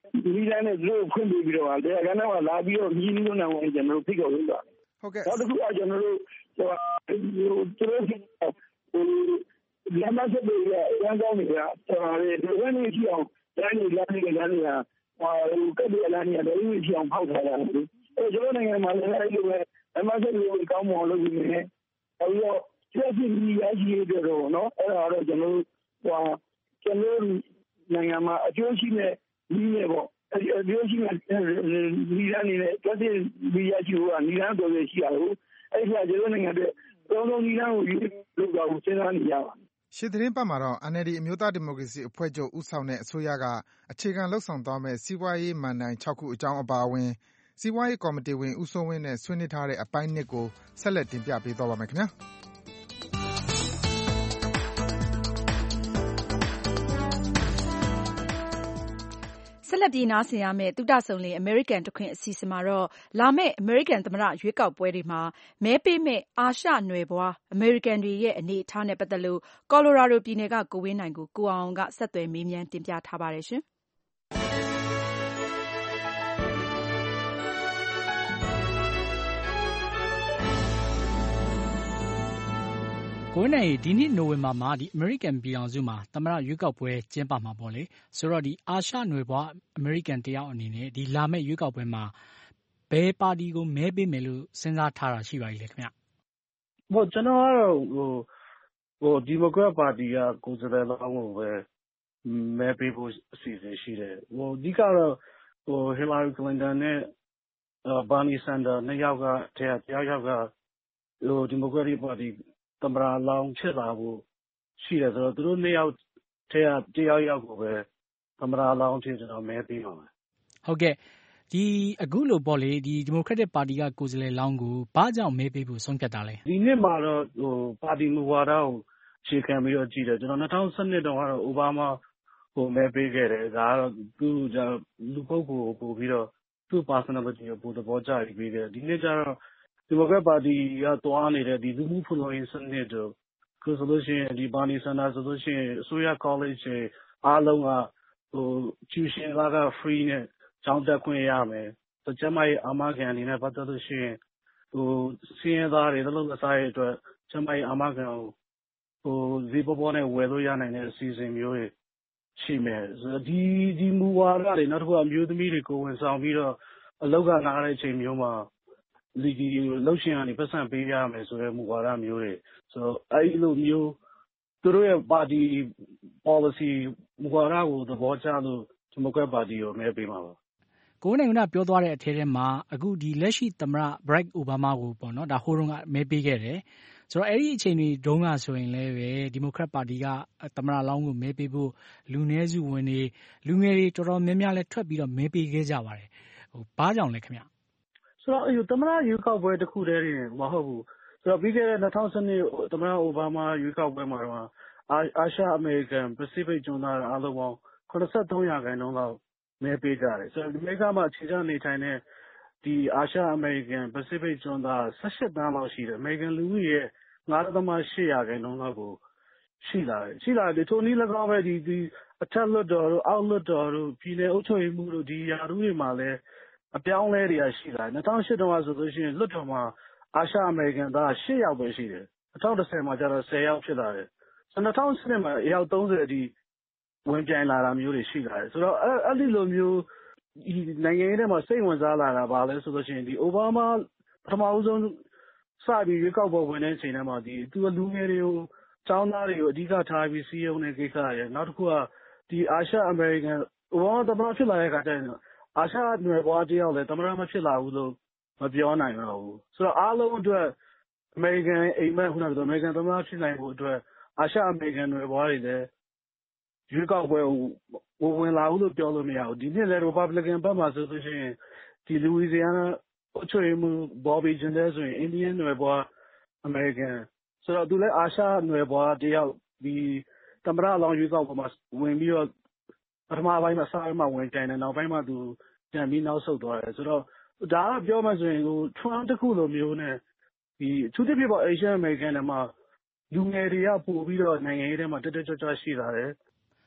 ဒီလမ်းနဲ့သူတို့ဖွင့်ပေးပြီးတော့တရားကဏ္ဍမှာလာပြီးတော့ညီလူနာဝင်ကျွန်တော်ဖိတ်ခေါ်လို့ပါတယ်ဟုတ်ကဲ့နောက်တစ်ခုကကျွန်တော်တို့ဟိုသူတို့ဟိုလမ်းမဆက်ပြီးရန်ကောင်းနေတာကျွန်တော်တို့ဒီဝင်းကြီးအောင်လမ်းကြီးလမ်းကြီးလမ်းကြီးဟာဟိုကပ်ပြီးလမ်းကြီးလည်းဝင်းကြီးအောင်ဖောက်ထားတာလေအဲကျွန်တော်နိုင်ငံမှာလည်းအဲ့လိုပဲလမ်းမဆက်ပြီးကောင်းမွန်လုပ်ပြီးနေအဲဒီတော့ဆက်ပြီးရရှိရတော့နော်အဲ့ဒါတော့ကျွန်တော်တို့ဟိုကျွန်တော်နိုင်ငံမှာအကျိုးရှိတဲ့ဒီနဲ့ပေါ့အကျိုးရှိတဲ့ဒီလမ်းနေနဲ့တွက်တဲ့ဒီရရှိဖို့ကနေလမ်းတော်ရရှိရလို့အဲ့ဒါကျွန်တော်နိုင်ငံတဲ့သုံးလုံးဒီလမ်းကိုယူလို့တော့စဉ်းစားနေရပါတယ်ရှေ့သတင်းပတ်မှာတော့ အန် အယ်လ် ဒီ အမျိုးသားဒီမိုကရေစီအဖွဲ့ချုပ်ဦးဆောင်တဲ့အစိုးရကအခြေခံလှုပ်ဆောင်သွားမယ့်စီးပွားရေးမဏ္ဍိုင်၆ခုအကြောင်းအပါအဝင်စီးပွားရေးကော်မတီဝင်ဦးစိုးဝင်းနဲ့ဆွေးနွေးထားတဲ့အပိုင်းနှစ်ကိုဆက်လက်တင်ပြပေးသွားပါမယ်ခင်ဗျာဆက်လက်ပြီးနားဆင်ရမယ့်သုတဆုံလင်အမေရိကန်တခွင်အစီအစဉ်မှာတော့လာမယ့်အမေရိကန်သမ္မတရွေးကောက်ပွဲတွေမှာမဲပေးမယ့်အာရှနွယ်ဖွားအမေရိကန်တွေရဲ့အနေအထားနဲ့ပတ်သက်လို့ကော်လိုရာဒိုပြည်နယ်ကကိုဝင်းနိုင်ကိုကိုအောင်ကဆက်သွယ်မေးမြန်းတင်ပြထားပါတယ်ရှင်ကိုနိုင်ဒီနှစ်နိုဝင်ဘာမှာဒီအမေရိကန်ပြည်ထောင်စုမှာသမ္မတရွေးကောက်ပွဲကျင်းပမှာပေါ့လေဆိုတော့ဒီအာရှနွယ်ဖွားအမေရိကန်တယောက်အနေနဲ့ဒီလာမယ့်ရွေးကောက်ပွဲမှာဘယ်ပါတီကိုမဲပေးမယ်လို့စဉ်းစားထားတာရှိပါလိမ့်လေခင်ဗျဟိုကျွန်တော်ကတော့ဟိုဟိုဒီမိုကရက်ပါတီကကိုယ်စားလှယ်လောင်းကိုပဲမဲပေးဖို့အစီအစဉ်ရှိတယ်ဟိုအဓိကတော့ဟိုဟီလာရီကလင်တန်နဲ့ဘာနီဆန်ဒါနှစ်ယောက်ကတယောက်တယောက်ကဟိုဒီမိုကရက်ပါတီသမ္မတလောင်းဖြစ်လာဖို့ရှိတယ်ဆိုတော့သူတို့နှစ်ယောက်တယောက်တယောက်ယောက်ကိုပဲသမ္မတလောင်းဖြစ်ကျွန်တော်မဲပေးပါမယ်ဟုတ်ကဲ့ဒီအခုလိုပေါ့လေဒီဒီမိုကရက်တစ်ပါတီကကိုယ်စားလှယ်လောင်းကိုဘာကြောင့်မဲပေးဖို့ဆုံးဖြတ်တာလဲဒီနှစ်မှာတော့ဟိုပါတီမူဝါဒကိုအခြေခံပြီးတော့ကြည့်တယ်ကျွန်တော်၂၀၁၂တုန်းကတော့အိုဘားမားဟိုမဲပေးခဲ့တယ်ဒါကတော့သူလူပုဂ္ဂိုလ်ကိုပို့ပြီးတော့သူ့ personality ကိုပို့သဘောကျပြီးပေးတယ်ဒီနှစ်ကျတော့ဒီမိုကရက်ပါတီကတွားနေတဲ့ဒီလူမှုဖွံ့ဖြိုးရေးစနစ်တို့ကိုဆိုလို့ရှိရင်ဒီဘာနီဆန်ဒါဆိုလို့ရှိရင်အစိုးရ college အားလုံးကဟို tuition က free နဲ့ကျောင်းတက်ခွင့်ရမယ်။ကျန်းမာရေးအာမခံအနေနဲ့ပတ်သက်လို့ရှိရင်ဟိုစီးရဲသားတွေလုံးလုံးစားရတဲ့အတွက်ကျန်းမာရေးအာမခံကိုဟိုဈေးပေါ်ပေါ်နဲ့ဝယ်လို့ရနိုင်တဲ့အစီအစဉ်မျိုးတွေရှိမယ်။ဒီဒီမူဝါဒတွေနောက်တစ်ခုအမျိုးသမီးတွေကိုဝန်ဆောင်ပြီးတော့အလောက်ကနားတဲ့အချိန်မျိုးမှာဒီဒီလှုပ်ရှင်ကနေပတ်စံပေးရမယ်ဆိုတဲ့မူဝါဒမျိုးတွေဆိုတော့အဲ့လိုမျိုးသူတို့ရဲ့ပါတီ policy မူဝါဒကိုသဘောကျလို့ဒီမိုကရက်ပါတီကိုမဲပေးမှာပါကိုနိုင်ကပြောသွားတဲ့အထဲထဲမှာအခုဒီလက်ရှိသမ္မတ Barack Obama ကိုပေါ့နော်ဒါဟိုတုန်းကမဲပေးခဲ့တယ်ဆိုတော့အဲ့ဒီအချိန်တွေတုန်းကဆိုရင်လည်းပဲဒီမိုကရက်ပါတီကသမ္မတလောင်းကိုမဲပေးဖို့လူနည်းစုဝင်တွေလူငယ်တွေတော်တော်များများလည်းထွက်ပြီးတော့မဲပေးခဲ့ကြပါတယ်ဟိုဘာကြောင့်လဲခင်ဗျဆိုတော့အသမ္မတရွေးကောက်ပွဲတစ်ခုတည်းနေမဟုတ်ဘူးဆိုတော့ပြီးခဲ့တဲ့၂၀၁၂သမ္မတအိုဘားမားရွေးကောက်ပွဲမှာတော့အာရှအမေရိကန် Pacific ကျွန်းသားအားလုံးပေါင်း၇၃ရာခိုင်နှုန်းလောက်မဲပေးကြတယ်ဆိုတော့အမေရိကမှာအခြေချနေထိုင်တဲ့ဒီအာရှအမေရိကန် Pacific ကျွန်းသား၁၈သန်းလောက်ရှိတယ်အမေရိကန်လူဦးရေရဲ့၅.၈ရာခိုင်နှုန်းလောက်ကိုရှိလာတယ်ရှိလာတယ်ထိုနည်း၎င်းပဲဒီဒီအထက်လွှတ်တော်တို့အောက်လွှတ်တော်တို့ပြည်နယ်အုပ်ချုပ်ရေးမှူးတို့ဒီယာတို့တွေမှာလည်းအပြောင်းလဲတွေကရှိလာတယ်၂၀၀၈တုန်းကဆိုလို့ရှိရင်လွှတ်တော်မှာအာရှအမေရိကန်သား၈ယောက်ပဲရှိတယ်၂၀၁၀မှာကျတော့၁၀ယောက်ဖြစ်လာတယ်ဆိုတော့၂၀၁၂မှာအယောက်၃၀အထိဝင်ပြိုင်လာတာမျိုးတွေရှိလာတယ်ဆိုတော့အဲ့အဲ့ဒီလိုမျိုးဒီနိုင်ငံရေးထဲမှာစိတ်ဝင်စားလာတာပါလဲဆိုလို့ရှိရင်ဒီအိုဘားမားပထမဦးဆုံးစပြီးရွေးကောက်ပွဲဝင်တဲ့အချိန်ထဲမှာဒီသူလူငယ်တွေကိုကျောင်းသားတွေကိုအဓိကထားပြီးစီးရုံးတဲ့ကိစ္စရယ်နောက်တစ်ခုကဒီအာရှအမေရိကန်အိုဘားမားသမ္မတဖြစ်လာတဲ့အခါကျရင်အာရှနွယ်ဘွားတယောက်လည်းသမ္မတမဖြစ်လာဘူးလို့မပြောနိုင်တော့ဘူးဆိုတော့အားလုံးအတွက်အမေရိကန်အိမ်မက်ခုနကအမေရိကန်သမ္မတဖြစ်နိုင်ဖို့အတွက်အာရှအမေရိကန်နွယ်ဘွားတွေလည်းရွေးကောက်ပွဲကိုဝင်လာဘူးလို့ပြောလို့မရဘူးဒီနှစ်လည်း Republican ဘက်မှာဆိုလို့ရှိရင်ဒီ Louisiana အချွေမှု Bobby Jindal ဆိုရင် Indian နွယ်ဘွား American ဆိုတော့သူလည်းအာရှနွယ်ဘွားတယောက်ဒီသမ္မတလောင်းရွေးကောက်ပွဲမှာဝင်ပြီးတော့ပထမပိုင်းမှာစားရမှဝင်ကြတယ်နောက်ပိုင်းမှာသူပြန်ပြီးနောက်ဆုတ်သွားတယ်ဆိုတော့ဒါကပြောမှဆိုရင်ဟို Trump တခုလိုမျိုးနဲ့ဒီသူတစ်ပြပေါ့ Asian American တွေမှာလူငယ်တွေကပို့ပြီးတော့နိုင်ငံရေးထဲမှာတက်တက်ကြွကြွရှိလာတယ်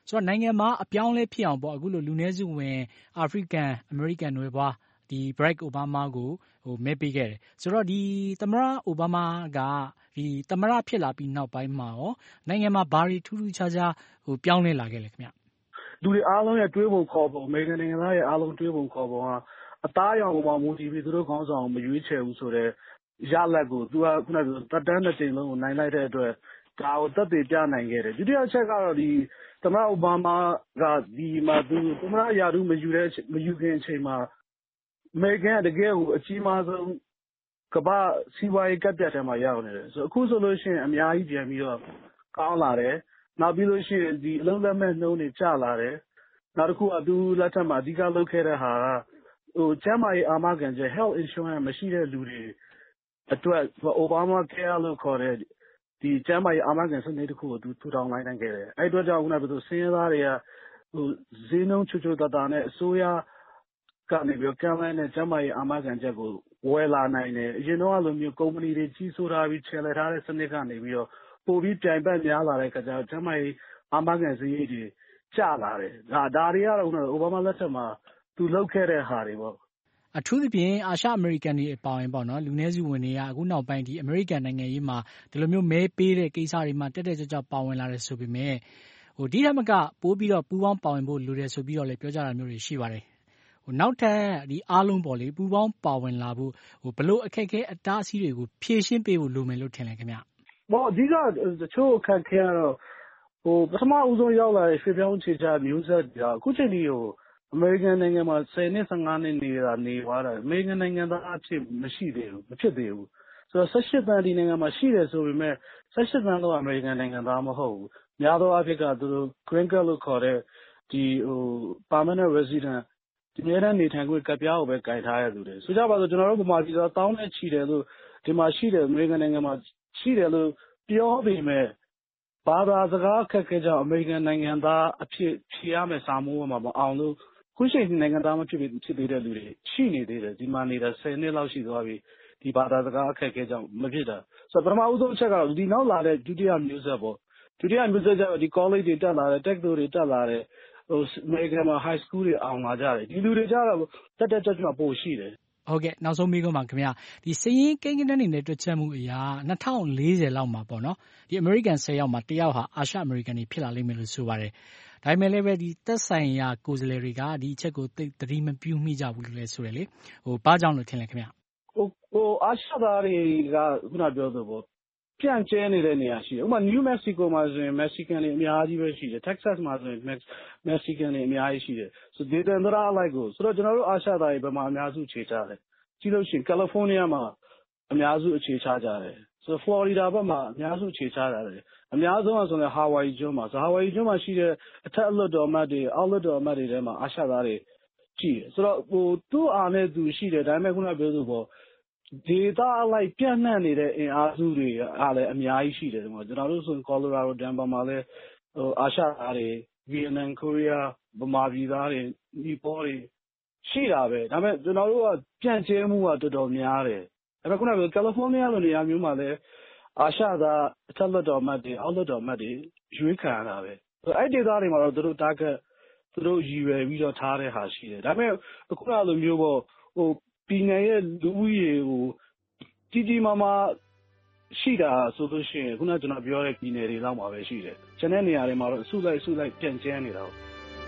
ဆိုတော့နိုင်ငံမှာအပြောင်းလဲဖြစ်အောင်ပေါ့အခုလိုလူနည်းစုဝင်အာဖရိကန်အမေရိကန်တွေပွားဒီ Barack Obama ကိုဟိုမဲပေးခဲ့တယ်ဆိုတော့ဒီသမ္မတ Obama ကဒီသမ္မတဖြစ်လာပြီးနောက်ပိုင်းမှာရောနိုင်ငံမှာဘာတွေထူးထူးခြားခြားဟိုပြောင်းလဲလာခဲ့လဲခင်ဗျလူတွေအားလုံးရဲ့တွေးပုံခေါ်ပုံအမေရိကန်နိုင်ငံသားရဲ့အားလုံးတွေးပုံခေါ်ပုံဟာအသားရောင်ပေါ်မှာမူတည်ပြီးသူတို့ခေါင်းဆောင်မရွေးချယ်ဘူးဆိုတော့ရလက်ကိုသူကခုနကတက်တန်းတဲ့ချိန်လုံးကိုနိုင်လိုက်တဲ့အတွက်ဒါကိုသက်သေပြနိုင်ခဲ့တယ်ဒုတိယချက်ကတော့ဒီသမ္မတအိုဘားမားကဒီမှာသူသမ္မတရာထူးမယူတဲ့မယူခင်အချိန်မှာအမေရိကန်တကယ်ကိုအကြီးမားဆုံးကမ္ဘာစီးပွားရေးကပ်ပြတ်ထဲမှာရောက်နေတယ်ဆိုအခုဆိုလို့ရှိရင်အများကြီးပြန်ပြီးတော့ကောင်းလာတယ်နောက်ပြီးလို့ရှိရင်ဒီအလုံးလက်မဲ့နှုံးတွေကျလာတယ်နောက်တစ်ခုကသူလက်ထက်မှာအဓိကလုပ်ခဲ့တဲ့ဟာကဟိုကျန်းမာရေးအာမခံချက် health insurance မရှိတဲ့လူတွေအတွက် Obama Care လို့ခေါ်တဲ့ဒီကျန်းမာရေးအာမခံစနစ်တစ်ခုကိုသူထူထောင်လိုက်နိုင်ခဲ့တယ်အဲ့အတွက်ကြောင့်ခုနကပြောဆင်းရဲသားတွေကဟိုဈေးနှုန်းချိုချိုတတာနဲ့အစိုးရကနေပြီးကမ်းလှမ်းတဲ့ကျန်းမာရေးအာမခံချက်ကိုဝယ်လာနိုင်တယ်အရင်တော့လိုမျိုးကုမ္ပဏီတွေကြီးစိုးထားပြီးချယ်လှယ်ထားတဲ့စနစ်ကနေပြီးတော့ပိုပြီးပြိုင်ပတ်များလာတဲ့အခါကျတော့ကျန်းမာရေးအာမခံစည်းတွေကျလာတယ်ဒါဒါတွေကတော့ခုနကအိုဘားမားလက်ထက်မှာသူလုပ်ခဲ့တဲ့ဟာတွေပေါ့အထူးသဖြင့်အာရှအမေရိကန်တွေအပေါင်းပေါ့နော်လူနည်းစုဝင်တွေကအခုနောက်ပိုင်းဒီအမေရိကန်နိုင်ငံရေးမှာဒီလိုမျိုးမဲပေးတဲ့ကိစ္စတွေမှာတက်တက်ကြွကြွပါဝင်လာတယ်ဆိုပေမဲ့ဟိုဒီထက်မကပိုးပြီးတော့ပူးပေါင်းပါဝင်ဖို့လိုတယ်ဆိုပြီးတော့လည်းပြောကြတာမျိုးတွေရှိပါတယ်ဟိုနောက်ထပ်ဒီအားလုံးပေါ့လေပူးပေါင်းပါဝင်လာဖို့ဟိုဘလို့အခက်အခဲအတားအဆီးတွေကိုဖြေရှင်းပေးဖို့လိုမယ်လို့ထင်တယ်ခင်ဗျပေါ့အဓိကတချို့အခက်အခဲကတော့ဟိုပထမဦးဆုံးရောက်လာတဲ့ရွှေပြောင်းခြေချမျိုးဆက်တွေကအခုချိန်ဒီဟိုအမေရိကန်နိုင်ငံမှာဆယ်နှစ်ဆယ့်ငါးနှစ်နေတာနေသွားတာအမေရိကန်နိုင်ငံသားအဖြစ်မရှိသေးဘူးမဖြစ်သေးဘူးဆိုတော့၁၈တန်းဒီနိုင်ငံမှာရှိတယ်ဆိုပေမဲ့၁၈တန်းတော့အမေရိကန်နိုင်ငံသားမဟုတ်ဘူးများသောအားဖြင့်ကသူတို့ green card လို့ခေါ်တဲ့ဒီဟို permanent resident ဒီနေ့တန်းနေထိုင်ခွင့်ကပ်ပြားကိုပဲကင်ထားရသူတွေဆိုကြပါစို့ကျွန်တော်တို့ဗမာပြည်သားတောင်းနဲ့ချီတယ်လို့ဒီမှာရှိတယ်အမေရိကန်နိုင်ငံမှာရှိတယ်လို့ပြောပေမဲ့ဘာသာစကားအခက်အခဲကြောင့်အမေရိကန်နိုင်ငံသားအဖြစ်ဖြေရမယ်စာမိုးမှာမအောင်လို့ခုရှိနိုင်ငံသားမဖြစ်ဖြစ်သေးတဲ့လူတွေရှိနေသေးတယ်ဒီမှာနေတာဆယ်နှစ်လောက်ရှိသွားပြီဒီဘာသာစကားအခက်အခဲကြောင့်မဖြစ်တာဆိုတော့ပထမဦးဆုံးအချက်ကတော့ဒီနောက်လာတဲ့ဒုတိယမျိုးဆက်ပေါ့ဒုတိယမျိုးဆက်ကျတော့ဒီ college တွေတက်လာတယ် tech တွေတက်လာတယ်ဟိုအမေရိကန်မှာ high school တွေအောင်လာကြတယ်ဒီလူတွေကျတော့တက်တက်ကြွကြွပို့ရှိတယ်ဟုတ်ကဲ့နောက်ဆုံးမေးခွန်းပါခင်ဗျာဒီစရင်ကိန်းကနန်းနေနဲ့တွက်ချက်မှုအရာ၂၀၄၀လောက်မှာပေါ့နော်ဒီအမေရိကန်၁၀ယောက်မှာတယောက်ဟာအာရှအမေရိကန်တွေဖြစ်လာလိမ့်မယ်လို့ဆိုပါတယ်ဒါပေမဲ့လည်းပဲဒီသက်ဆိုင်ရာကိုယ်စားလှယ်တွေကဒီအချက်ကိုသိသတိမပြုမိကြဘူးလို့လည်းဆိုရလေဟိုဘာကြောင့်လို့ထင်လဲခင်ဗျဟိုဟိုအာရှသားတွေကခုနပြောသလိုပေါ့ပြန့်ကျဲနေတဲ့နေရာရှိတယ်ဥပမာ New Mexico မှာဆိုရင် Mexican တွေအများကြီးပဲရှိတယ် Texas မှာဆိုရင် Mexican တွေအများကြီးရှိတယ်ဆိုဒေသန္တရအလိုက်ကိုဆိုတော့ကျွန်တော်တို့အာရှသားတွေဘယ်မှာအများစုခြေချတယ်ကြည့်လို့ရှိရင် California မှာအများစုအခြေချကြတယ်ဆိုတော့ Florida ဘက်မှာအများစုအခြေချကြတယ်အများဆုံးဆိုရင် Hawaii ကျွန်းမှာဆို Hawaii ကျွန်းမှာရှိတဲ့အထက်အလွတ်တော်အမတ်တွေအောက်လွတ်တော်အမတ်တွေထဲမှာအာရှသားတွေရှိတယ်ဆိုတော့ဟိုသူ့အားနဲ့သူရှိတယ်ဒါပေမဲ့ခုနပြောသလိုပေါ့ဒေတာအလိုက်ပြန့်နှံ့နေတဲ့အင်အားစုတွေအားလည်းအများကြီးရှိတယ်ဒီမှာကျွန်တော်တို့ဆိုရင် Colorado Denver မှာလည်းဟိုအာရှသားတွေ Vietnam Korea ဗမာပြည်သားတွေနီပေါတွေရှိတာပဲဒါပေမဲ့ကျွန်တော်တို့ကပြန့်ကျဲမှုကတော်တော်များတယ်အဲ့တော့ခုနက California လိုနေရာမျိုးမှာလည်းအာရှသားအထက်လွှတ်တော်အမတ်တွေအောက်လွှတ်တော်အမတ်တွေရွေးခံရတာပဲအဲ့ဒီဒေသတွေမှာတော့သူတို့ target သူတို့ရည်ရွယ်ပြီးတော့ထားတဲ့ဟာရှိတယ်ဒါပေမဲ့ခုနလိုမျိုးပေါ့ဟိုပြည်နယ်ရဲ့လူဦးရေကိုကြီးကြီးမားမားရှိတာဆိုလို့ရှိရင်ခုနကကျွန်တော်ပြောတဲ့ပြည်နယ်တွေလောက်မှာပဲရှိတယ်။ကျန်တဲ့နေရာတွေမှာတော့အစုလိုက်အစုလိုက်ပြန်ကျန်းနေတာပေါ့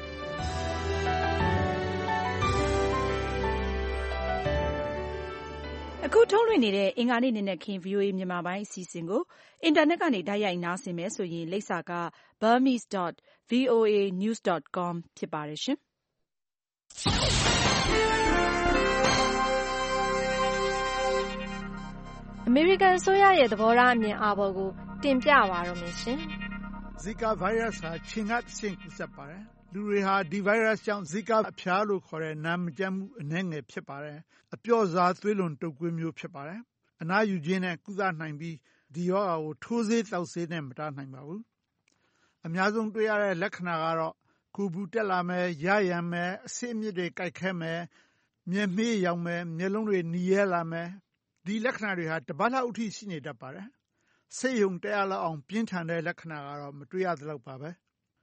အခုထုတ်လွှင့်နေတဲ့အင်္ဂါနေ့နဲ့ခင် ဗွီအိုအေမြန်မာပိုင်းအစီအစဉ်ကိုအင်တာနက်ကနေတိုက်ရိုက်နားဆင်မယ်ဆိုရင်လိပ်စာက burmese dot voa news dot com ဖြစ်ပါတယ်ရှင်။အမေရိကန်အစိုးရရဲ့သဘောထားအမြင်အာဘော်ကိုတင်ပြပါတော့မယ်ရှင်။ Zika virus ဟာခြင်ကတဆင့်ကူးစက်ပါတယ်။လူတွေဟာဒီ virus ကြောင့် Zika အဖျားလို့ခေါ်တဲ့နာမကျန်းမှုအနည်းငယ်ဖြစ်ပါတယ်။အပျော့စားသွေးလွန်တုပ်ကွေးမျိုးဖြစ်ပါတယ်။အနားယူခြင်းနဲ့ကုသနိုင်ပြီးဒီရောဂါကိုထိုးဆေးသောက်ဆေးနဲ့မတားနိုင်ပါဘူး။အများဆုံးတွေ့ရတဲ့လက္ခဏာကတော့ကိုယ်ပူတက်လာမယ်၊ယားယံမယ်၊အဆစ်အမြစ်တွေကိုက်ခဲမယ်၊မျက်မှေးယောင်မယ်၊မျက်လုံးတွေနီရဲလာမယ်ဒီလက္ခဏာတွေဟာတပတ်လောက်အထိရှိနေတတ်ပါတယ်။ဆေးရုံတက်ရလောက်အောင်ပြင်းထန်တဲ့လက္ခဏာကတော့မတွေ့ရသလောက်ပါပဲ။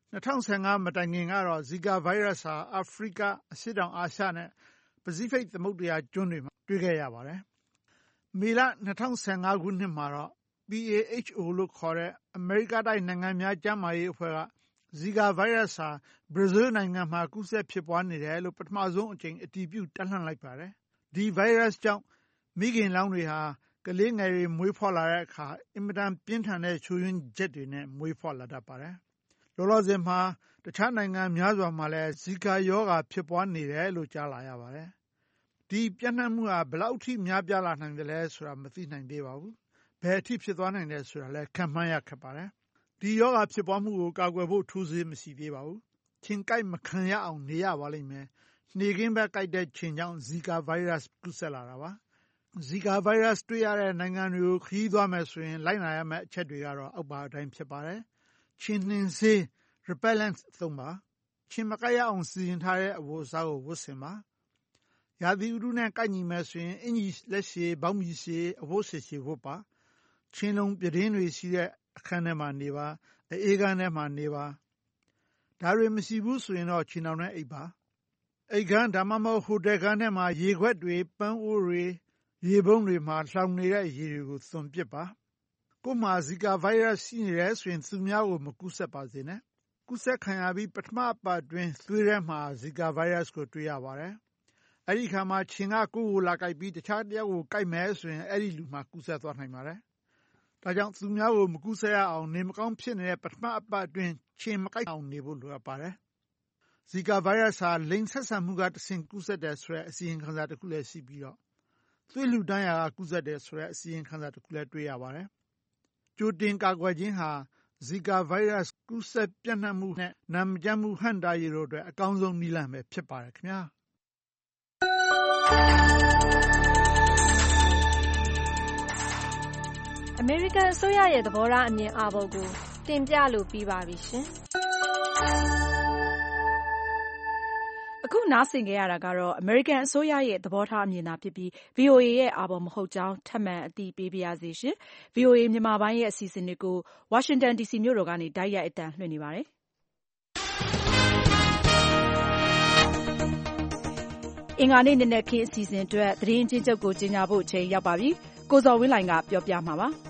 2015မတိုင်ခင်ကတော့ Zika virus ဟာအာဖရိကအရှေ့တောင်အာရှနဲ့ပစိဖိတ်သမုဒ္ဒရာကျွန်းတွေမှာတွေ့ခဲ့ရပါတယ်။မေလ2015ခုနှစ်မှာတော့ P A H O လို့ခေါ်တဲ့အမေရိကတိုက်နိုင်ငံများကျန်းမာရေးအဖွဲ့က Zika virus ဟာဘရာဇီးနိုင်ငံမှာကူးစက်ဖြစ်ပွားနေတယ်လို့ပထမဆုံးအကြိမ်အတည်ပြုတပ်လှန့်လိုက်ပါတယ်။ဒီ virus ကြောင့်မိခင်လောင်းတွေဟာကလေးငယ်တွေမွေးဖွားလာတဲ့အခါအင်မတန်ပြင်းထန်တဲ့ချိုးယွင်းချက်တွေနဲ့မွေးဖွားလာတတ်ပါတယ်။လောလောဆယ်မှာတခြားနိုင်ငံများစွာမှာလည်း Zika ရောဂါဖြစ်ပွားနေတယ်လို့ကြားလာရပါတယ်။ဒီပြန့်နှံ့မှုဟာဘယ်လောက်ထိများပြားလာနိုင်တယ်လဲဆိုတာမသိနိုင်သေးပါဘူး။ဘယ်အထိဖြစ်သွားနိုင်တယ်ဆိုတာလည်းခန့်မှန်းရခက်ပါတယ်။ဒီရောဂါဖြစ်ပွားမှုကိုကာကွယ်ဖို့ထိုးဆေးမရှိသေးပါဘူး။ခြင်ကိုက်မခံရအောင်နေရပါလိမ့်မယ်။နေကင်းဘက်ကိုက်တဲ့ခြင်ကြောင့် Zika virus ကူးစက်လာတာပါ။ Zika virus တွေ့ရတဲ့နိုင်ငံတွေကိုခရီးသွားမယ်ဆိုရင်လိုက်နာရမယ့်အချက်တွေကတော့အောက်ပါအတိုင်းဖြစ်ပါတယ်။ခြင်နှင်ဆေး repellent သုံးပါ။ခြင်မကိုက်ရအောင်စီရင်ထားတဲ့အဝတ်အစားကိုဝတ်ဆင်ပါ။ရာသီဥတုနဲ့ကိုက်ညီမယ်ဆိုရင်အင်ကြီးလက်ရှည်ဘောင်းမီရှည်အဝတ်ရှည်ရှည်ဝတ်ပါ။ခြင်လုံးပြတင်းတွေရှိတဲ့အခန်းထဲမှာနေပါ။အေးခန်းထဲမှာနေပါ။ဒါတွေမရှိဘူးဆိုရင်တော့ခြင်တောင်နဲ့အိပ်ပါ။အိပ်ခန်းဒါမှမဟုတ်ဟိုတယ်ခန်းထဲမှာရေခွက်တွေပန်းအိုးတွေရေပုံးတွေမှာလှောင်နေတဲ့ရေတွေကိုသွန်ပစ်ပါ။ကိုယ်မှာ Zika virus ရှိနေတယ်ဆိုရင်သူများကိုမကူးစက်ပါစေနဲ့။ကူးစက်ခံရပြီးပထမအပတ်အတွင်းသွေးထဲမှာ Zika virus ကိုတွေ့ရပါတယ်။အဲဒီအခါမှာခြင်ကကိုယ်ကိုလာကိုက်ပြီးတခြားတယောက်ကိုကိုက်မယ်ဆိုရင်အဲဒီလူမှာကူးစက်သွားနိုင်ပါတယ်။ဒါကြောင့်သူများကိုမကူးစက်ရအောင်နေမကောင်းဖြစ်နေတဲ့ပထမအပတ်အတွင်းခြင်မကိုက်အောင်နေဖို့လိုအပ်ပါတယ်။ Zika virus ဟာလိင်ဆက်ဆံမှုကတဆင့်ကူးစက်တယ်ဆိုတဲ့အစီရင်ခံစာတစ်ခုလည်းရှိပြီးတော့သွေးလှူဒန်းရာကကူးစက်တယ်ဆိုတဲ့အစီရင်ခံစာတစ်ခုလည်းတွေ့ရပါတယ်။ကြိုတင်ကာကွယ်ခြင်းဟာ Zika virus ကူးစက်ပြန့်နှံ့မှုနဲ့နာမကျန်းမှုဟန့်တားရေးတို့အတွက်အကောင်းဆုံးနည်းလမ်းပဲဖြစ်ပါတယ်ခင်ဗျာအမေရိကန်အစိုးရရဲ့သဘောထားအမြင်အာဘော်ကိုတင်ပြလို့ပြီးပါပြီရှင်။အခုနားဆင်ခဲ့ရတာကတော့အမေရိကန်အစိုးရရဲ့သဘောထားအမြင်သာဖြစ်ပြီး ဗွီအိုအေ ရဲ့အာဘော်မဟုတ်ကြောင်းထပ်မံအသိပေးပါရစေရှင်။ ဗွီအိုအေမြန်မာပိုင်းရဲ့အစီအစဉ်တွေကိုဝါရှင်တန်ဒီစီမြို့တော်ကနေတိုက်ရိုက်အသံလွှင့်နေပါတယ်။အင်္ဂါနေ့နံနက်ခင်းအစီအစဉ်အတွက်သတင်းအကျဉ်းချုပ်ကိုကြေညာဖို့အချိန်ရောက်ပါပြီ။ကိုဇော်ဝင်းလှိုင်ကပြောပြမှာပါ။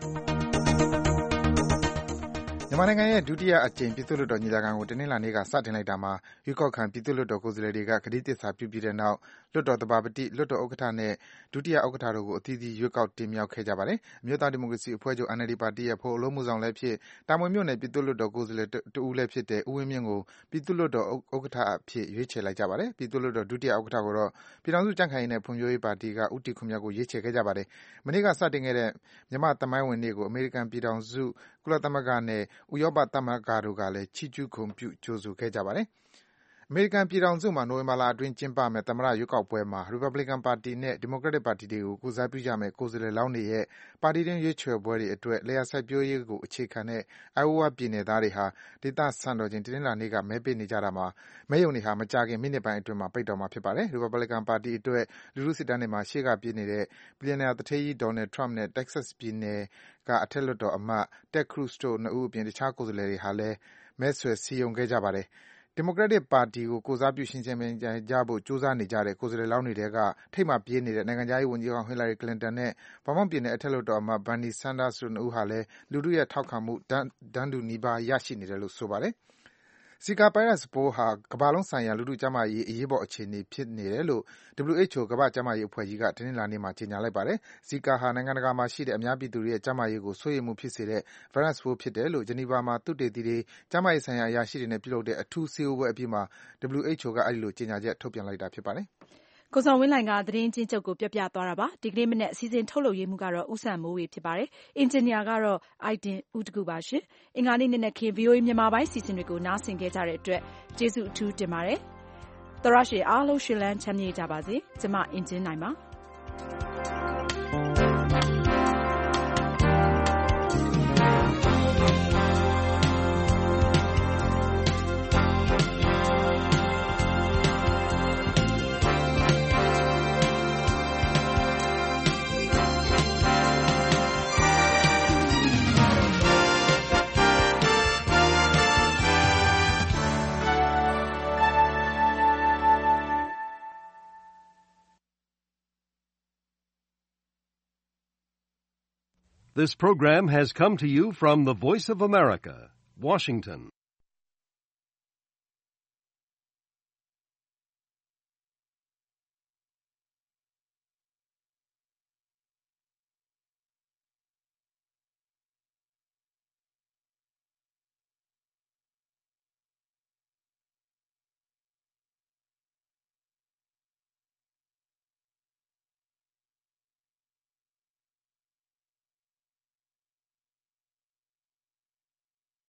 မြန်မာနိုင်ငံရဲ့ဒုတိယအကြိမ်ပြည်သူ့လွှတ်တော်ညီလာခံကိုတနင်္လာနေ့ကစတင်လိုက်တာမှာရွေးကောက်ခံပြည်သူ့လွှတ်တော်ကိုယ်စားလှယ်တွေကကတိသစ္စာပြုပြီးတဲ့နောက်လွှတ်တော်သဘာပတိ၊လွှတ်တော်ဥက္ကဋ္ဌနဲ့ဒုတိယဥက္ကဋ္ဌတို့ကိုအသီးသီးရွေးကောက်တင်မြှောက်ခဲ့ကြပါတယ်။အမျိုးသားဒီမိုကရေစီအဖွဲ့ချုပ် N L D ပါတီရဲ့ဗဟိုအလုပ်အမှုဆောင်လည်းဖြစ်၊တာမွေမြို့နယ်ပြည်သူ့လွှတ်တော်ကိုယ်စားလှယ်တဦးလည်းဖြစ်တဲ့ဦးဝင်းမြင့်ကိုပြည်သူ့လွှတ်တော်ဥက္ကဋ္ဌအဖြစ်ရွေးချယ်လိုက်ကြပါတယ်။ပြည်သူ့လွှတ်တော်ဒုတိယဥက္ကဋ္ဌကိုတော့ပြည်ထောင်စုကြံ့ခိုင်ရေးနဲ့ဖွံ့ဖြိုးရေးပါတီကဦးတီခွန်မြတ်ကိုရွေးချယ်ခဲ့ကြပါတယ်။မနေ့ကစတင်ခဲ့တဲ့မြန်မာ့သမိုင်းဝင်နေ့ကိုအမေရိကန်ပြည်ထောင်စု၊ကုလသမဂ္ဂနဲ့ဥရောပသမဂ္ဂတို့ကလည်းချီးကျူးဂုဏ်ပြုကြိုဆိုခဲ့ကြပါတယ်။အမေရိကန်ပြည်ထောင်စုမှာနိုဝင်ဘာလအတွင်းကျင်းပမယ့်သမ္မတရွေးကောက်ပွဲမှာရီပတ်ဘလီကန်ပါတီနဲ့ဒီမိုကရက်တစ်ပါတီတွေကိုကိုယ်စားပြုကြမယ့်ကိုယ်စားလှယ်လောင်းတွေရဲ့ပါတီတွင်းရွေးချယ်ပွဲတွေအတွက်လယ်ယာစိုက်ပျိုးရေးကိုအခြေခံတဲ့ Iowa ပြည်နယ်သားတွေဟာဒေသစံတော်ချိန်တနင်္လာနေ့ကမဲပေးနေကြတာမှာမဲရုံတွေဟာမကြာခင်မိနစ်ပိုင်းအတွင်းမှာပိတ်တော့မှာဖြစ်ပါတယ်။ရီပတ်ဘလီကန်ပါတီအတွက်လူထုစစ်တမ်းတွေမှာရှေ့ကပြေးနေတဲ့ဘီလျံနာသူဌေးကြီး Donald Trump နဲ့ Texas ပြည်နယ်ကအထက်လွှတ်တော်အမတ် Ted Cruz တို့နှစ်ဦးအပြင်တခြားကိုယ်စားလှယ်တွေဟာလည်းမဲဆွယ်စည်းရုံးခဲ့ကြပါတယ်။ဒီမိုကရက်တစ်ပါတီကိုကိုယ်စားပြုယှဉ်ပြိုင်ကြဖို့ကြိုးစားနေကြတဲ့ကိုယ်စားလှယ်လောင်းတွေထဲကထိပ်မှာပြေးနေတဲ့နိုင်ငံခြားရေးဝန်ကြီးဟောင်း Hillary Clinton နဲ့ Vermont ပြည်နယ်အထက်လွှတ်တော်အမတ် Bernie Sanders တို့နှစ်ဦးဟာလည်းလူထုရဲ့ထောက်ခံမှုတန်းတူနီးပါးရရှိနေတယ်လို့ဆိုပါတယ်။ Zika ဗိုင်းရပ်စ်ပိုးဟာကမ္ဘာလုံးဆိုင်ရာလူထုကျန်းမာရေးအရေးပေါ်အခြေအနေဖြစ်နေတယ်လို့ W H O ကမ္ဘာ့ကျန်းမာရေးအဖွဲ့ကြီးကတနင်္လာနေ့မှာကြေညာလိုက်ပါတယ်။ Zika ဟာနိုင်ငံတကာမှာရှိတဲ့အများပြည်သူတွေရဲ့ကျန်းမာရေးကိုစိုးရိမ်မှုဖြစ်စေတဲ့ဗိုင်းရပ်စ်ပိုးဖြစ်တယ်လို့ဂျနီဗာမှာသုတေသီတွေ၊ကျန်းမာရေးဆိုင်ရာအရာရှိတွေနဲ့ပြုလုပ်တဲ့အထူးစည်းဝေးပွဲအပြီးမှာ W H O ကအဲဒီလိုကြေညာချက်ထုတ်ပြန်လိုက်တာဖြစ်ပါတယ်။ကိုဇော်ဝင်းလှိုင်ကသတင်းအကျဉ်းချုပ်ကိုပြောပြသွားတာပါ။ဒီကနေ့မနက်အစီအစဉ်ထုတ်လုပ်ရေးမှူးကတော့ဦးစံမိုးဝေဖြစ်ပါတယ်။အင်ဂျင်နီယာကတော့အိုက်တင်ဦးတကူပါရှင်။အင်္ဂါနေ့နံနက်ခင်း ဗွီအိုအေမြန်မာပိုင်းအစီအစဉ်တွေကိုနားဆင်ခဲ့ကြတဲ့အတွက်ကျေးဇူးအထူးတင်ပါတယ်။သောရရှိအားလုံးရှင်လန်းချမ်းမြေ့ကြပါစေ။ကျွန်မအင်ဂျင်နိုင်ပါ။ This program has come to you from the Voice of America, Washington.